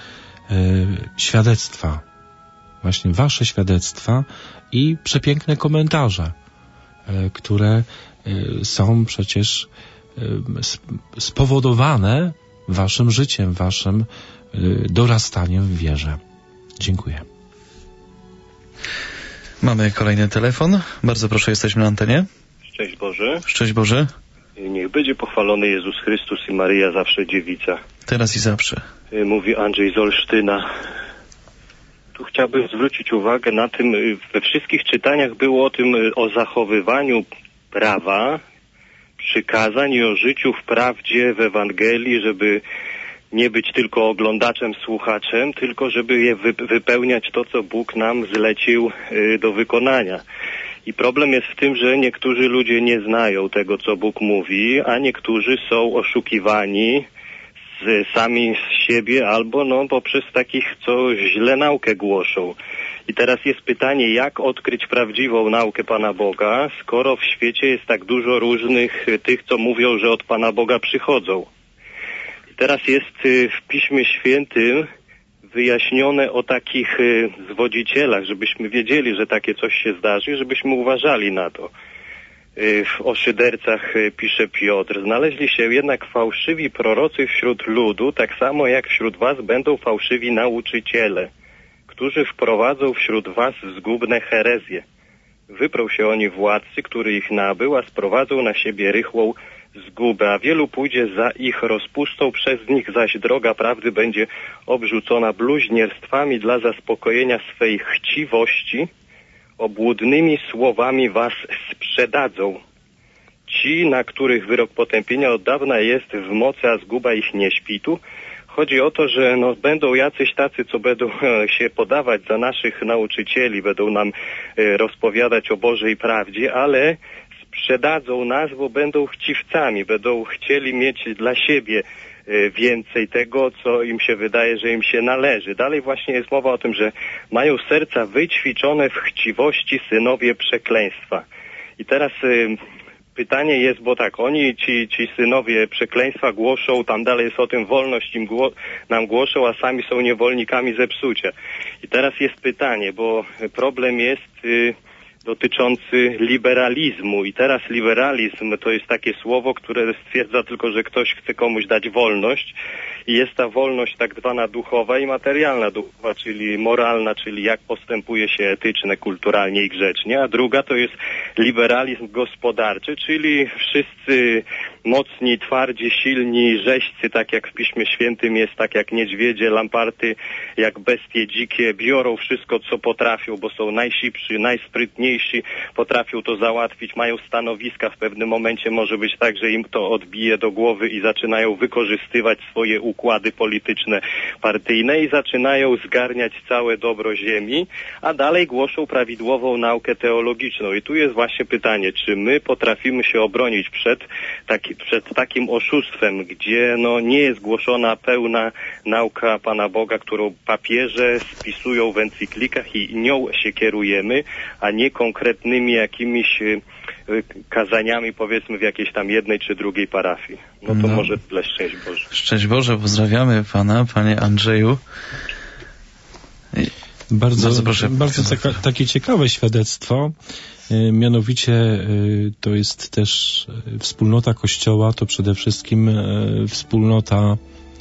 świadectwa. Właśnie wasze świadectwa i przepiękne komentarze które są przecież spowodowane waszym życiem, waszym dorastaniem w wierze. Dziękuję. Mamy kolejny telefon. Bardzo proszę, jesteśmy na antenie. Szczęść Boże. Szczęść Boże. Niech będzie pochwalony Jezus Chrystus i Maryja zawsze dziewica. Teraz i zawsze. Mówi Andrzej z Olsztyna. Tu chciałbym zwrócić uwagę na tym, we wszystkich czytaniach było o tym, o zachowywaniu prawa, przykazań i o życiu w prawdzie w Ewangelii, żeby nie być tylko oglądaczem, słuchaczem, tylko żeby je wypełniać to, co Bóg nam zlecił do wykonania. I problem jest w tym, że niektórzy ludzie nie znają tego, co Bóg mówi, a niektórzy są oszukiwani sami z siebie albo poprzez takich, co źle naukę głoszą. I teraz jest pytanie, jak odkryć prawdziwą naukę Pana Boga, skoro w świecie jest tak dużo różnych tych, co mówią, że od Pana Boga przychodzą. I teraz jest w Piśmie Świętym wyjaśnione o takich zwodzicielach, żebyśmy wiedzieli, że takie coś się zdarzy, żebyśmy uważali na to. O szydercach pisze Piotr. Znaleźli się jednak fałszywi prorocy wśród ludu, tak samo jak wśród was będą fałszywi nauczyciele, którzy wprowadzą wśród was zgubne herezje. Wyprą się oni władcy, który ich nabył, a sprowadzą na siebie rychłą zgubę, a wielu pójdzie za ich rozpustą, przez nich zaś droga prawdy będzie obrzucona bluźnierstwami dla zaspokojenia swej chciwości, obłudnymi słowami was sprzedadzą. Ci, na których wyrok potępienia od dawna jest w mocy, a zguba ich nie śpi. Tu chodzi o to, że będą jacyś tacy, co będą się podawać za naszych nauczycieli, będą nam rozpowiadać o Bożej prawdzie, ale sprzedadzą nas, bo będą chciwcami, będą chcieli mieć dla siebie więcej tego, co im się wydaje, że im się należy. Dalej właśnie jest mowa o tym, że mają serca wyćwiczone w chciwości synowie przekleństwa. I teraz pytanie jest, bo tak, oni, ci synowie przekleństwa głoszą, tam dalej jest o tym, wolność im nam głoszą, a sami są niewolnikami zepsucia. I teraz jest pytanie, bo problem jest dotyczący liberalizmu. I teraz liberalizm to jest takie słowo, które stwierdza tylko, że ktoś chce komuś dać wolność i jest ta wolność tak zwana duchowa i materialna duchowa, czyli moralna, czyli jak postępuje się etyczne, kulturalnie i grzecznie, a druga to jest liberalizm gospodarczy, czyli wszyscy mocni, twardzi, silni, rzeźcy, tak jak w Piśmie Świętym jest, tak jak niedźwiedzie, lamparty, jak bestie dzikie, biorą wszystko, co potrafią, bo są najszybsi, najsprytniejsi, potrafią to załatwić, mają stanowiska, w pewnym momencie może być tak, że im to odbije do głowy i zaczynają wykorzystywać swoje układy polityczne, partyjne i zaczynają zgarniać całe dobro ziemi, a dalej głoszą prawidłową naukę teologiczną. I tu jest właśnie pytanie, czy my potrafimy się obronić przed takim oszustwem, gdzie nie jest głoszona pełna nauka Pana Boga, którą papieże spisują w encyklikach i nią się kierujemy, a nie konkretnymi jakimiś kazaniami, powiedzmy, w jakiejś tam jednej czy drugiej parafii. To może tyle. Szczęść Boże. Szczęść Boże, pozdrawiamy Pana, Panie Andrzeju. Bardzo proszę. Takie ciekawe świadectwo. Mianowicie to jest też wspólnota Kościoła, to przede wszystkim wspólnota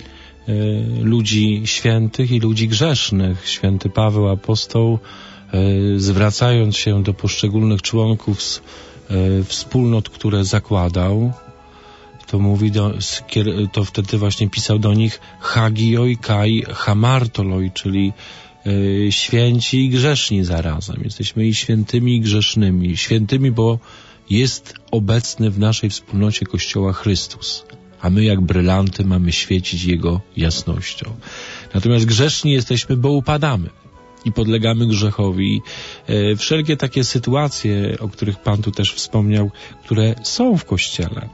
ludzi świętych i ludzi grzesznych. Święty Paweł Apostoł, zwracając się do poszczególnych członków wspólnot, które zakładał, to mówi to wtedy właśnie pisał do nich hagioi kai hamartoloi, czyli święci i grzeszni zarazem. Jesteśmy i świętymi, i grzesznymi. Świętymi, bo jest obecny w naszej wspólnocie Kościoła Chrystus, a my jak brylanty mamy świecić Jego jasnością. Natomiast grzeszni jesteśmy, bo upadamy i podlegamy grzechowi. Wszelkie takie sytuacje, o których Pan tu też wspomniał, które są w Kościele,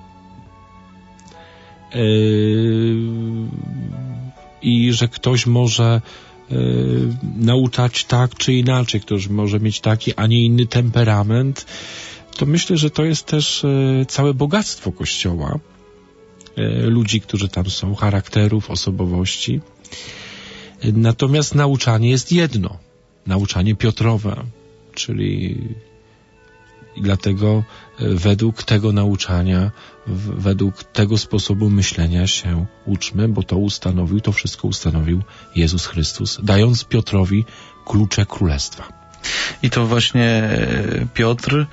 i że ktoś może nauczać tak czy inaczej, ktoś może mieć taki, a nie inny temperament, to myślę, że to jest też całe bogactwo Kościoła, ludzi, którzy tam są, charakterów, osobowości. Natomiast nauczanie jest jedno, nauczanie Piotrowe, czyli I dlatego według tego nauczania, według tego sposobu myślenia się uczmy, bo to wszystko ustanowił Jezus Chrystus, dając Piotrowi klucze królestwa. I to właśnie Piotr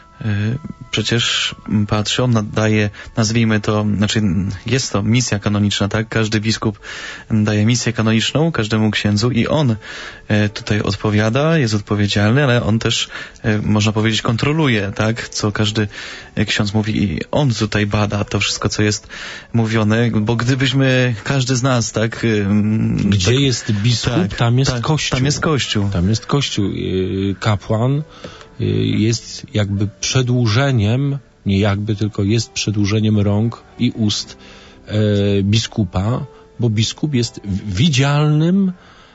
przecież patrzy, on nadaje, nazwijmy to, znaczy jest to misja kanoniczna, tak? Każdy biskup daje misję kanoniczną każdemu księdzu i on tutaj odpowiada, jest odpowiedzialny, ale on też, można powiedzieć, kontroluje, tak? Co każdy ksiądz mówi i on tutaj bada to wszystko, co jest mówione, bo gdybyśmy, każdy z nas, tak? Gdzie jest biskup, tak, tam jest Kościół. Tam jest Kościół. Tam jest Kościół. Kapłan jest jakby przedłużeniem, nie jakby, tylko jest przedłużeniem rąk i ust biskupa, bo biskup jest widzialnym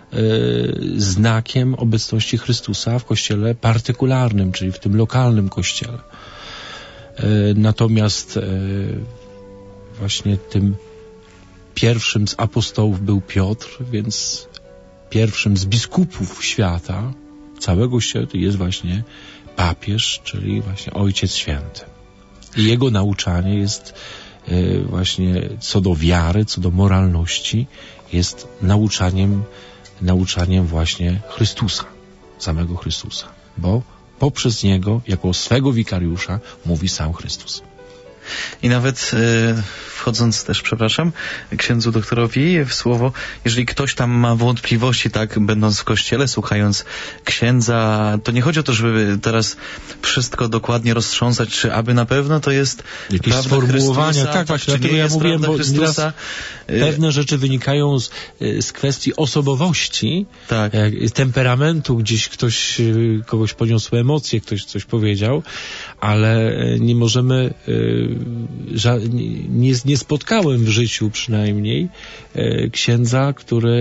znakiem obecności Chrystusa w kościele partykularnym, czyli w tym lokalnym kościele. Natomiast właśnie tym pierwszym z apostołów był Piotr, więc pierwszym z biskupów świata, całego świata jest właśnie papież, czyli właśnie Ojciec Święty. I jego nauczanie jest właśnie co do wiary, co do moralności, jest nauczaniem właśnie Chrystusa, samego Chrystusa, bo poprzez niego, jako swego wikariusza, mówi sam Chrystus. I nawet wchodząc też, przepraszam, księdzu doktorowi w słowo, jeżeli ktoś tam ma wątpliwości, tak, będąc w kościele, słuchając księdza, to nie chodzi o to, żeby teraz wszystko dokładnie roztrząsać, czy aby na pewno to jest jakieś prawda sformułowania, Chrystusa, tak, właśnie, dlatego ja mówiłem, bo Chrystusa. Pewne rzeczy wynikają z kwestii osobowości, tak. Temperamentu, gdzieś kogoś poniosły emocje, ktoś coś powiedział, ale nie możemy, nie spotkałem w życiu przynajmniej księdza,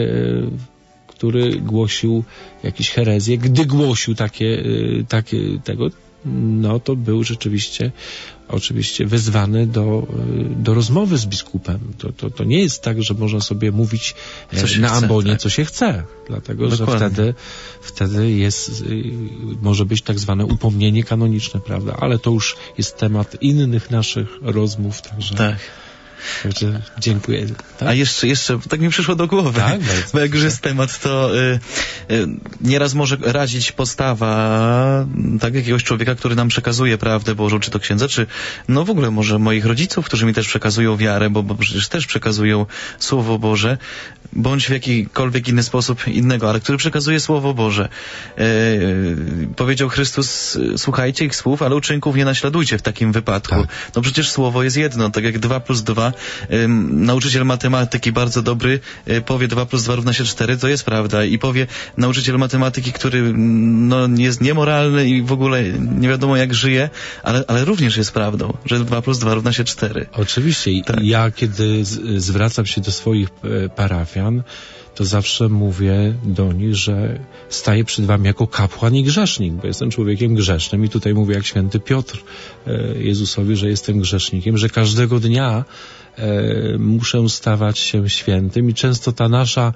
który głosił jakieś herezje. Gdy głosił tego, no to był rzeczywiście oczywiście wezwany do rozmowy z biskupem. To nie jest tak, że można sobie mówić na ambonie, co się chce. Dlatego, dokładnie. Że wtedy może być tak zwane upomnienie kanoniczne, prawda? Ale to już jest temat innych naszych rozmów, także... Tak. Także dziękuję. Tak? A jeszcze, tak mi przyszło do głowy, tak? Bo jak już jest temat, to nieraz może radzić postawa tak jakiegoś człowieka, który nam przekazuje prawdę Bożą, czy to księdza, czy no w ogóle może moich rodziców, którzy mi też przekazują wiarę, bo przecież też przekazują Słowo Boże, bądź w jakikolwiek inny sposób innego, ale który przekazuje Słowo Boże. Powiedział Chrystus, słuchajcie ich słów, ale uczynków nie naśladujcie w takim wypadku. Tak. No przecież Słowo jest jedno, tak jak 2 + 2. Nauczyciel matematyki bardzo dobry powie 2 + 2 równa się 4, to jest prawda. I powie nauczyciel matematyki, który no, jest niemoralny i w ogóle nie wiadomo jak żyje, ale również jest prawdą, że 2 + 2 równa się 4. Oczywiście. Tak. Ja kiedy zwracam się do swoich parafian, to zawsze mówię do nich, że staję przed wami jako kapłan i grzesznik, bo jestem człowiekiem grzesznym i tutaj mówię jak święty Piotr Jezusowi, że jestem grzesznikiem, że każdego dnia muszę stawać się świętym i często ta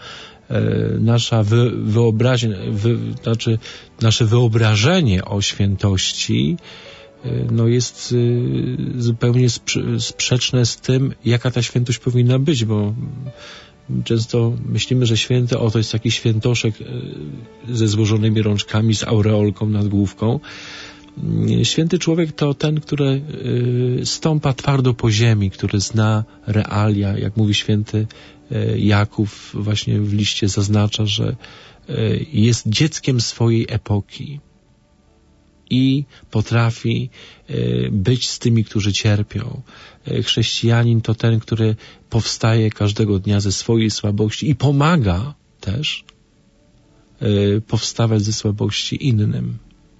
nasza wyobraźnia, nasze wyobrażenie o świętości no jest zupełnie sprzeczne z tym, jaka ta świętość powinna być, bo często myślimy, że święty, to jest taki świętoszek ze złożonymi rączkami, z aureolką nad główką. Święty człowiek to ten, który stąpa twardo po ziemi, który zna realia. Jak mówi święty Jakub właśnie w liście zaznacza, że jest dzieckiem swojej epoki i potrafi być z tymi, którzy cierpią. Chrześcijanin to ten, który powstaje każdego dnia ze swojej słabości i pomaga też powstawać ze słabości innym.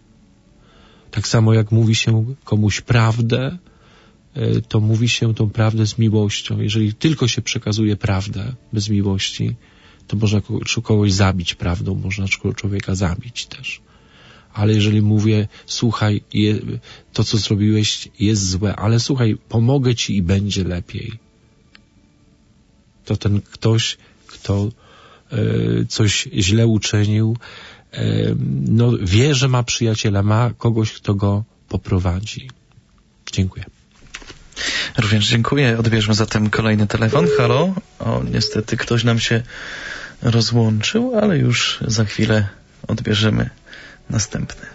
Tak samo jak mówi się komuś prawdę, to mówi się tą prawdę z miłością. Jeżeli tylko się przekazuje prawdę bez miłości, to można kogoś zabić prawdą, można człowieka zabić też. Ale jeżeli mówię, słuchaj, to co zrobiłeś jest złe, ale słuchaj, pomogę ci i będzie lepiej. To ten ktoś, kto coś źle uczynił, no wie, że ma przyjaciela, ma kogoś, kto go poprowadzi. Dziękuję. Również dziękuję. Odbierzmy zatem kolejny telefon. Halo? O, niestety ktoś nam się rozłączył, ale już za chwilę odbierzemy następny.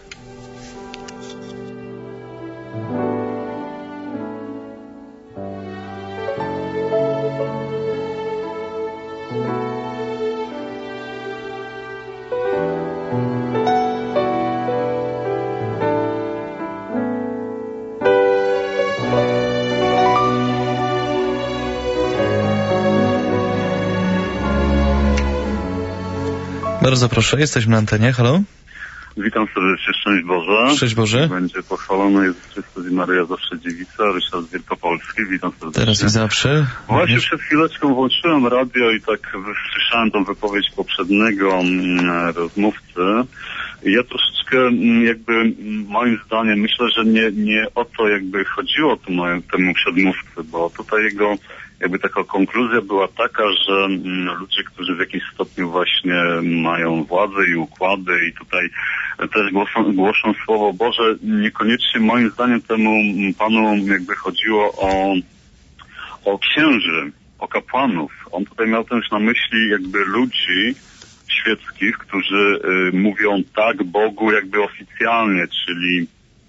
Bardzo proszę, jesteśmy na antenie. Halo? Witam serdecznie, szczęść Boże. Szczęść Boże. Będzie pochwalony Jezus Chrystus i Maryja zawsze dziewica, Ryszard z Wielkopolski. Witam serdecznie. Teraz i zawsze. Właśnie przed chwileczką włączyłem radio i tak słyszałem tą wypowiedź poprzedniego rozmówcy. I ja troszeczkę jakby moim zdaniem myślę, że nie o to jakby chodziło temu przedmówcy, bo tutaj jego jakby taka konkluzja była taka, że ludzie, którzy w jakimś stopniu właśnie mają władzę i układy i tutaj też głoszą Słowo Boże, niekoniecznie moim zdaniem temu panu jakby chodziło o księży, o kapłanów. On tutaj miał też na myśli jakby ludzi świeckich, którzy mówią tak Bogu jakby oficjalnie, czyli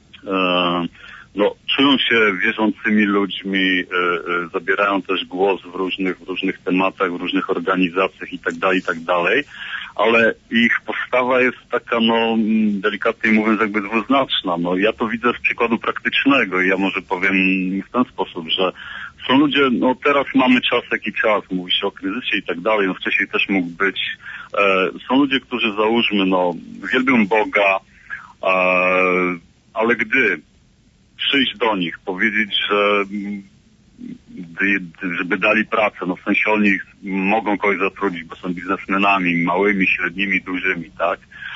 czują się wierzącymi ludźmi, zabierają też głos w różnych tematach, w różnych organizacjach i tak dalej, ale ich postawa jest taka, delikatnie mówiąc, jakby dwuznaczna. Ja to widzę z przykładu praktycznego i ja może powiem w ten sposób, że są ludzie, teraz mamy czas jaki czas, mówi się o kryzysie i tak dalej, wcześniej też mógł być. Są ludzie, którzy załóżmy, wielbią Boga, ale gdy przyjść do nich, powiedzieć, żeby dali pracę, w sensie oni mogą kogoś zatrudnić, bo są biznesmenami, małymi, średnimi, dużymi, tak?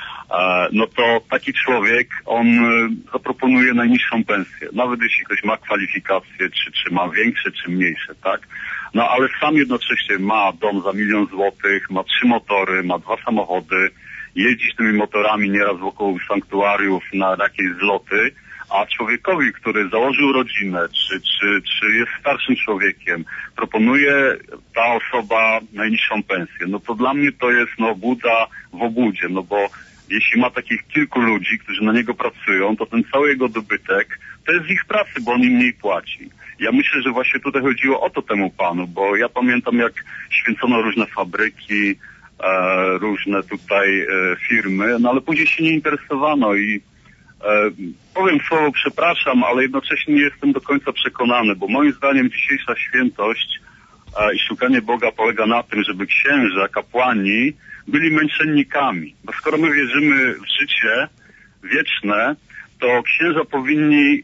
To taki człowiek, on zaproponuje najniższą pensję, nawet jeśli ktoś ma kwalifikacje, czy ma większe, czy mniejsze, tak? Ale sam jednocześnie ma dom za 1 000 000 złotych, ma 3 motory, ma 2 samochody, jeździ z tymi motorami nieraz wokół sanktuariów na jakieś zloty, a człowiekowi, który założył rodzinę, czy jest starszym człowiekiem, proponuje ta osoba najniższą pensję. To dla mnie to jest obłuda w obłudzie, bo jeśli ma takich kilku ludzi, którzy na niego pracują, to ten cały jego dobytek to jest z ich pracy, bo on im mniej płaci. Ja myślę, że właśnie tutaj chodziło o to temu panu, bo ja pamiętam, jak święcono różne fabryki, różne tutaj firmy, ale później się nie interesowano i powiem słowo przepraszam, ale jednocześnie nie jestem do końca przekonany, bo moim zdaniem dzisiejsza świętość i szukanie Boga polega na tym, żeby księża, kapłani byli męczennikami. Bo skoro my wierzymy w życie wieczne, to księża powinni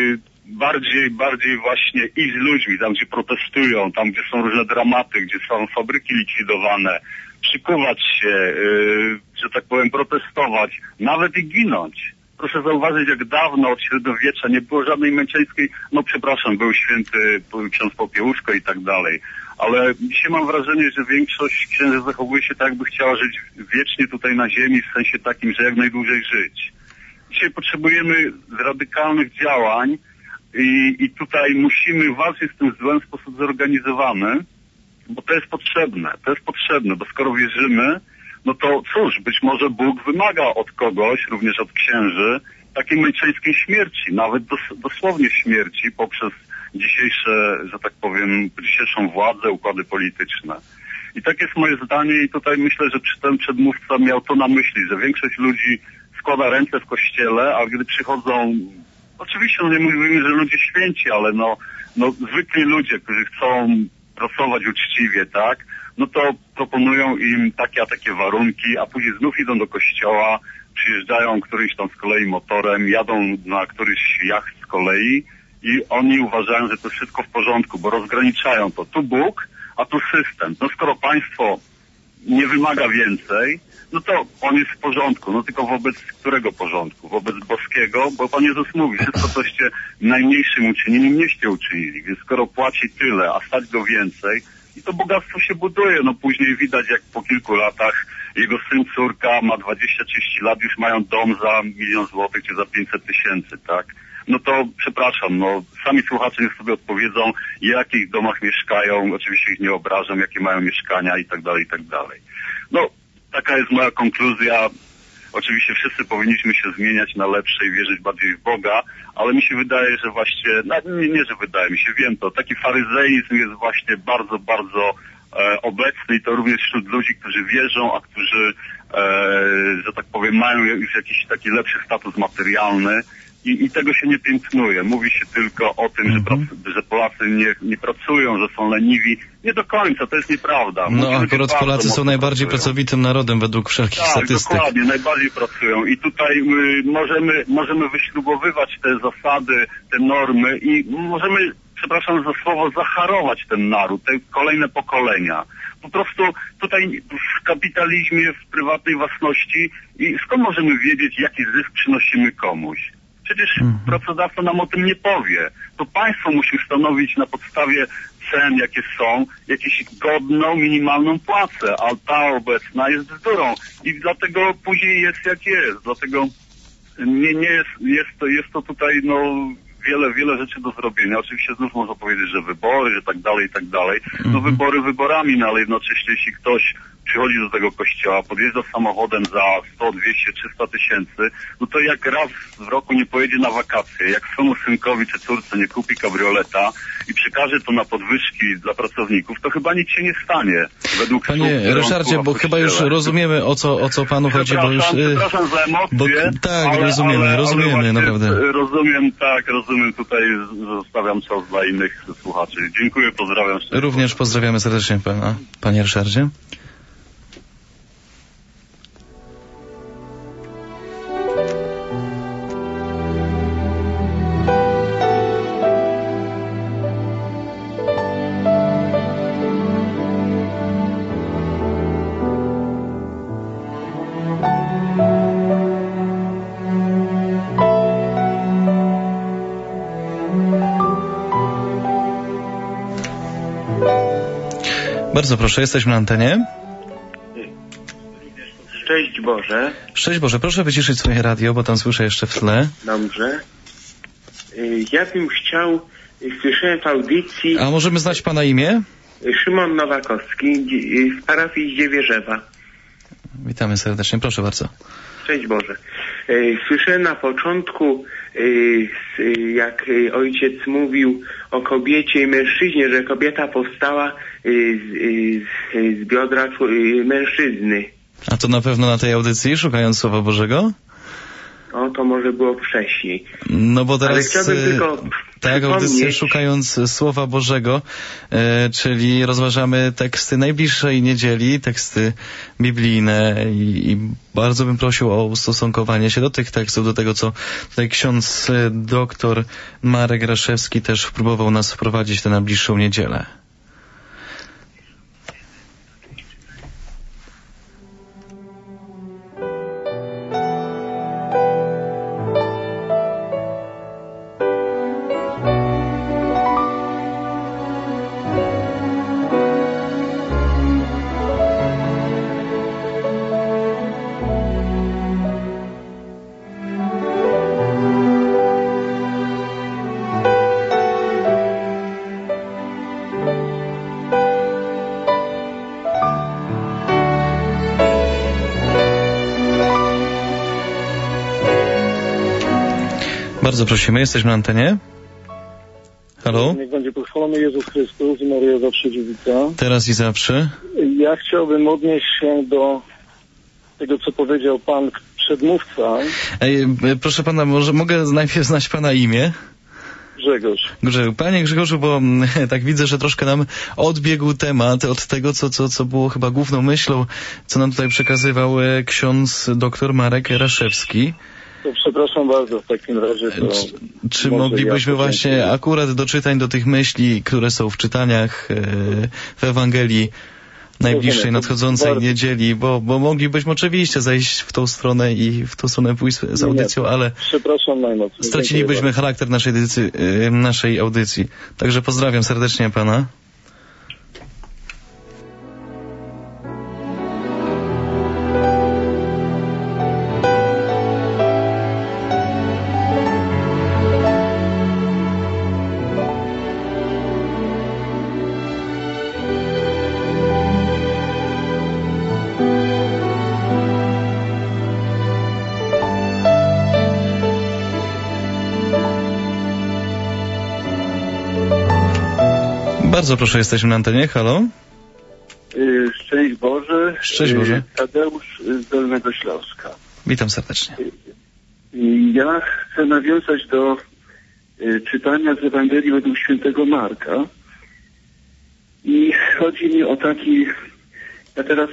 bardziej właśnie iść z ludźmi, tam gdzie protestują, tam gdzie są różne dramaty, gdzie są fabryki likwidowane, przykuwać się, że tak powiem, protestować, nawet i ginąć. Proszę zauważyć, jak dawno od średniowiecza nie było żadnej męczeńskiej, był święty ksiądz Popiełuszko i tak dalej. Ale dzisiaj mam wrażenie, że większość księży zachowuje się tak, jakby chciała żyć wiecznie tutaj na ziemi, w sensie takim, że jak najdłużej żyć. Dzisiaj potrzebujemy radykalnych działań i tutaj musimy walczyć z tym złem w sposób zorganizowany, bo to jest potrzebne, bo skoro wierzymy, to cóż, być może Bóg wymaga od kogoś, również od księży, takiej męczeńskiej śmierci, nawet dosłownie śmierci poprzez dzisiejszą władzę, układy polityczne. I tak jest moje zdanie i tutaj myślę, że ten przedmówca miał to na myśli, że większość ludzi składa ręce w kościele, a gdy przychodzą, oczywiście nie mówimy, że ludzie święci, ale zwykli ludzie, którzy chcą pracować uczciwie, tak, to proponują im takie a takie warunki, a później znów idą do kościoła, przyjeżdżają którymś tam z kolei motorem, jadą na któryś jacht z kolei i oni uważają, że to wszystko w porządku, bo rozgraniczają to. Tu Bóg, a tu system. Skoro państwo nie wymaga więcej, to on jest w porządku. Tylko wobec którego porządku? Wobec boskiego? Bo Pan Jezus mówi, wszystko coście najmniejszym uczynili, mnieście uczynili. Więc skoro płaci tyle, a stać go więcej, i to bogactwo się buduje. Później widać, jak po kilku latach jego syn, córka ma 20-30 lat, już mają dom za 1 000 000 złotych czy za 500 000, tak? no to przepraszam, no sami słuchacze niech sobie odpowiedzą, w jakich domach mieszkają, oczywiście ich nie obrażam, jakie mają mieszkania i tak dalej, i tak dalej. No, taka jest moja konkluzja. Oczywiście wszyscy powinniśmy się zmieniać na lepsze i wierzyć bardziej w Boga, ale mi się wydaje, że właśnie, nie, że wydaje mi się, wiem to, taki faryzeizm jest właśnie bardzo, bardzo obecny i to również wśród ludzi, którzy wierzą, a którzy, że tak powiem, mają już jakiś taki lepszy status materialny i tego się nie piętnuje. Mówi się tylko o tym, że Polacy nie pracują, że są leniwi. Nie do końca, to jest nieprawda. No akurat Polacy są najbardziej pracowitym narodem według wszelkich statystyk. Tak, dokładnie, najbardziej pracują i tutaj możemy wyśrubowywać te zasady, te normy i możemy, przepraszam za słowo, zacharować ten naród, te kolejne pokolenia. Po prostu tutaj w kapitalizmie, w prywatnej własności i skąd możemy wiedzieć, jaki zysk przynosimy komuś? Przecież pracodawca nam o tym nie powie. To państwo musi stanowić na podstawie cen, jakie są, jakąś godną, minimalną płacę, a ta obecna jest bzdurą. I dlatego później jest jak jest. Dlatego jest to tutaj, no, wiele rzeczy do zrobienia. Oczywiście znów można powiedzieć, że wybory, że tak dalej, i tak dalej. No wybory wyborami, no ale jednocześnie jeśli ktoś przychodzi do tego kościoła, podjeżdża samochodem za 100, 200, 300 tysięcy, no to jak raz w roku nie pojedzie na wakacje, jak swemu synkowi czy córce nie kupi kabrioleta i przekaże to na podwyżki dla pracowników, to chyba nic się nie stanie. Panie Ryszardzie, bo chyba już rozumiemy, o co panu chodzi, bo już... Przepraszam za emocje, tak, rozumiemy, naprawdę. Rozumiem, tutaj zostawiam czas dla innych słuchaczy. Dziękuję, pozdrawiam. Również pozdrawiamy serdecznie pana, panie Ryszardzie. Bardzo proszę, jesteśmy na antenie. Szczęść Boże. Szczęść Boże, proszę wyciszyć swoje radio, bo tam słyszę jeszcze w tle. Dobrze. Ja bym chciał, słyszałem w audycji... A możemy znać pana imię? Szymon Nowakowski z parafii Zdziewierzewa. Witamy serdecznie, proszę bardzo. Szczęść Boże. Słyszałem na początku, jak ojciec mówił o kobiecie i mężczyźnie, że kobieta powstała z biodra mężczyzny. A to na pewno na tej audycji, szukając Słowa Bożego? O, to może było wcześniej. No bo teraz... Ale chciałbym tylko tak, audycję szukając Słowa Bożego, czyli rozważamy teksty najbliższej niedzieli, teksty biblijne i bardzo bym prosił o ustosunkowanie się do tych tekstów, do tego, co tutaj ksiądz doktor Marek Raszewski też próbował nas wprowadzić w tę najbliższą niedzielę. Bardzo prosimy, jesteśmy na antenie. Halo? Niech będzie pochwalony Jezus Chrystus i Maryja zawsze dziewica. Teraz i zawsze. Ja chciałbym odnieść się do tego, co powiedział pan przedmówca. Proszę pana, może mogę najpierw znać pana imię? Grzegorz. Panie Grzegorzu, bo tak widzę, że troszkę nam odbiegł temat od tego, co było chyba główną myślą, co nam tutaj przekazywał ksiądz doktor Marek Raszewski. To przepraszam bardzo w takim razie. Czy moglibyśmy właśnie akurat do czytań, do tych myśli, które są w czytaniach w Ewangelii najbliższej nadchodzącej niedzieli, bo moglibyśmy oczywiście zejść w tą stronę i w tą stronę pójść z audycją, ale przepraszam najmocniej. Stracilibyśmy charakter naszej audycji. Także pozdrawiam serdecznie pana. Bardzo proszę, jesteśmy na antenie. Halo? Szczęść Boże. Szczęść Boże. Tadeusz z Dolnego Śląska. Witam serdecznie. Ja chcę nawiązać do czytania z Ewangelii według świętego Marka. I chodzi mi o taki... Ja teraz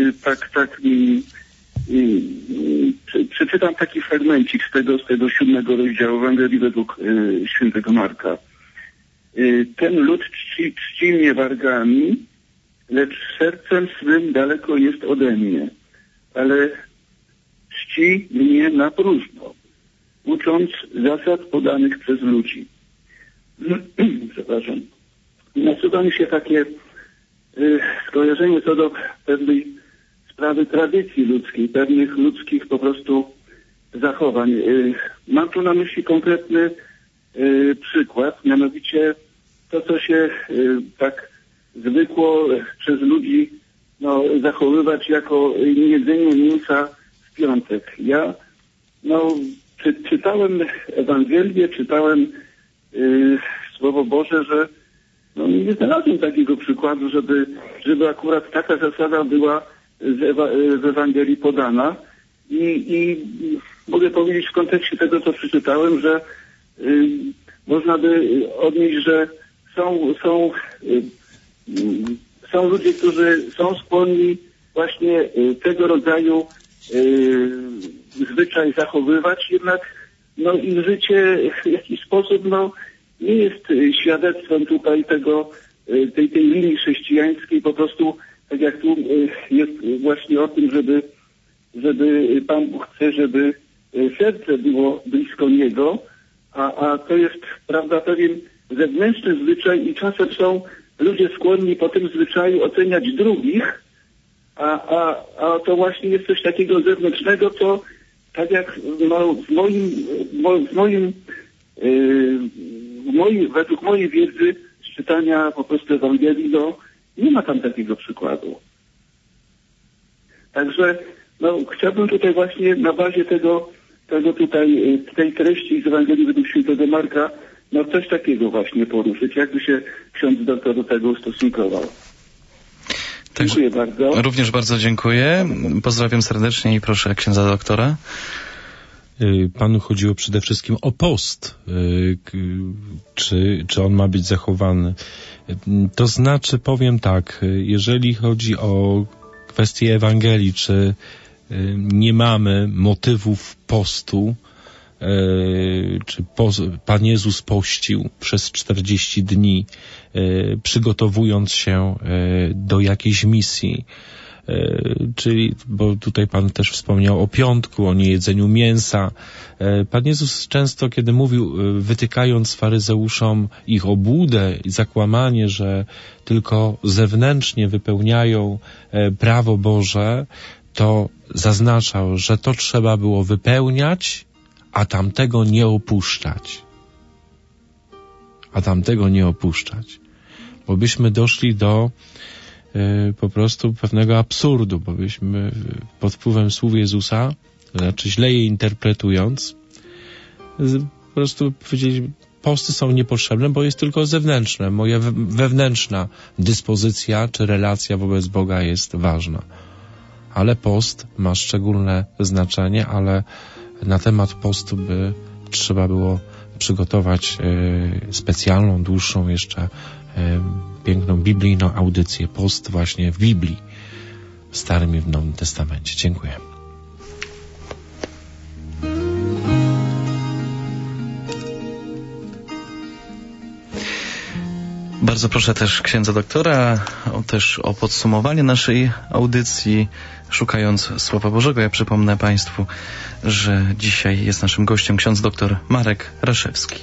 przeczytam taki fragmencik z tego 7 rozdziału Ewangelii według świętego Marka. Ten lud czci mnie wargami, lecz sercem swym daleko jest ode mnie, ale czci mnie na próżno, ucząc zasad podanych przez ludzi. Przepraszam. Nasuwa mi się takie skojarzenie co do pewnej sprawy tradycji ludzkiej, pewnych ludzkich po prostu zachowań. Mam tu na myśli konkretny przykład, mianowicie to, co się tak zwykło przez ludzi zachowywać jako jedzenie mięsa w piątek. Ja czytałem Ewangelię, czytałem Słowo Boże, że nie znalazłem takiego przykładu, żeby akurat taka zasada była w Ewangelii podana i mogę powiedzieć w kontekście tego, co przeczytałem, że można by odnieść, że są ludzie, którzy są skłonni właśnie tego rodzaju zwyczaj zachowywać, jednak ich życie w jakiś sposób nie jest świadectwem tutaj tej linii chrześcijańskiej, po prostu tak jak tu jest właśnie o tym, żeby Pan Bóg chce, żeby serce było blisko Niego, a to jest, prawda, pewien zewnętrzny zwyczaj i czasem są ludzie skłonni po tym zwyczaju oceniać drugich, a to właśnie jest coś takiego zewnętrznego, co tak jak według mojej wiedzy z czytania po prostu Ewangelii, nie ma tam takiego przykładu. Także chciałbym tutaj właśnie na bazie tej treści z Ewangelii według świętego Marka coś takiego właśnie poruszyć. Jakby się ksiądz doktor do tego ustosunkował. Dziękuję bardzo. Również bardzo dziękuję. Pozdrawiam serdecznie i proszę księdza doktora. Panu chodziło przede wszystkim o post. Czy on ma być zachowany? To znaczy, powiem tak, jeżeli chodzi o kwestię Ewangelii, czy nie mamy motywów postu, czy Pan Jezus pościł przez 40 dni, przygotowując się do jakiejś misji, czyli, bo tutaj Pan też wspomniał o piątku, o niejedzeniu mięsa. Pan Jezus często, kiedy mówił, wytykając faryzeuszom ich obłudę i zakłamanie, że tylko zewnętrznie wypełniają prawo Boże, to zaznaczał, że to trzeba było wypełniać, a tamtego nie opuszczać. Bo byśmy doszli do po prostu pewnego absurdu, bo byśmy pod wpływem słów Jezusa, to znaczy źle je interpretując, po prostu powiedzieli, posty są niepotrzebne, bo jest tylko zewnętrzne. Moja wewnętrzna dyspozycja czy relacja wobec Boga jest ważna. Ale post ma szczególne znaczenie, ale na temat postu by trzeba było przygotować specjalną, dłuższą jeszcze piękną biblijną audycję. Post właśnie w Biblii, w Starym i w Nowym Testamencie. Dziękuję. Bardzo proszę też księdza doktora o podsumowanie naszej audycji, szukając Słowa Bożego. Ja przypomnę Państwu, że dzisiaj jest naszym gościem ksiądz doktor Marek Raszewski.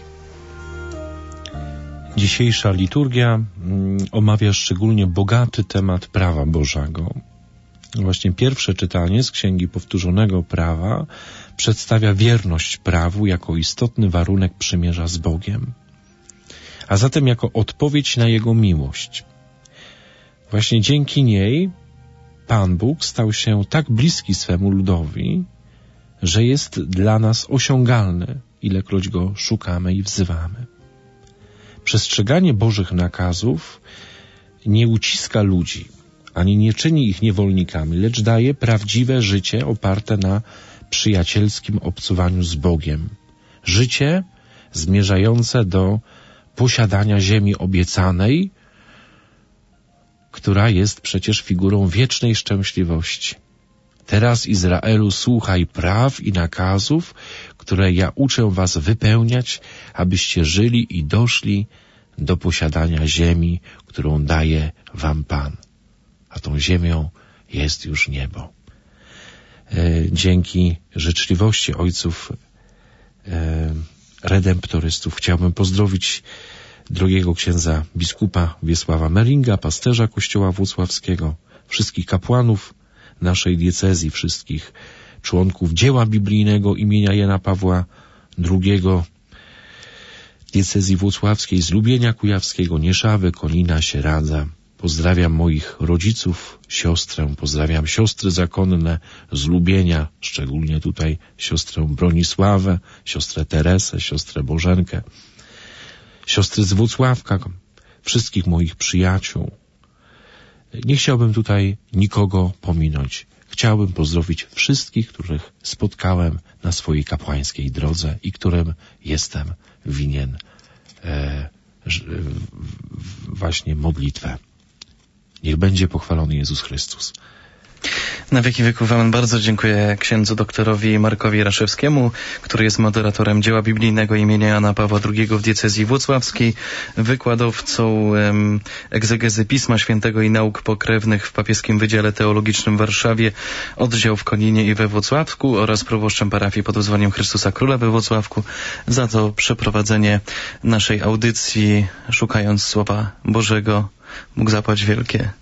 Dzisiejsza liturgia omawia szczególnie bogaty temat prawa Bożego. Właśnie pierwsze czytanie z Księgi Powtórzonego Prawa przedstawia wierność prawu jako istotny warunek przymierza z Bogiem, a zatem jako odpowiedź na Jego miłość. Właśnie dzięki niej Pan Bóg stał się tak bliski swemu ludowi, że jest dla nas osiągalny, ilekroć Go szukamy i wzywamy. Przestrzeganie Bożych nakazów nie uciska ludzi, ani nie czyni ich niewolnikami, lecz daje prawdziwe życie oparte na przyjacielskim obcowaniu z Bogiem. Życie zmierzające do posiadania ziemi obiecanej, która jest przecież figurą wiecznej szczęśliwości. Teraz, Izraelu, słuchaj praw i nakazów, które ja uczę was wypełniać, abyście żyli i doszli do posiadania ziemi, którą daje wam Pan. A tą ziemią jest już niebo. Dzięki życzliwości ojców redemptorystów chciałbym pozdrowić drogiego księdza biskupa Wiesława Meringa, pasterza Kościoła Włocławskiego, wszystkich kapłanów naszej diecezji, wszystkich członków dzieła biblijnego imienia Jana Pawła II, diecezji włocławskiej, z Lubienia Kujawskiego, Nieszawy, Konina, Sieradza. Pozdrawiam moich rodziców, siostrę, pozdrawiam siostry zakonne z Lubienia, szczególnie tutaj siostrę Bronisławę, siostrę Teresę, siostrę Bożenkę, siostry z Włocławka, wszystkich moich przyjaciół. Nie chciałbym tutaj nikogo pominąć. Chciałbym pozdrowić wszystkich, których spotkałem na swojej kapłańskiej drodze i którym jestem winien właśnie modlitwę. Niech będzie pochwalony Jezus Chrystus. Na wieki wieków amen. Bardzo dziękuję księdzu doktorowi Markowi Raszewskiemu, który jest moderatorem dzieła biblijnego imienia Jana Pawła II w diecezji włocławskiej, wykładowcą egzegezy Pisma Świętego i nauk pokrewnych w Papieskim Wydziale Teologicznym w Warszawie, oddział w Koninie i we Włocławku oraz proboszczem parafii pod wezwaniem Chrystusa Króla we Włocławku. Za to przeprowadzenie naszej audycji, szukając Słowa Bożego, Bóg zapłać wielkie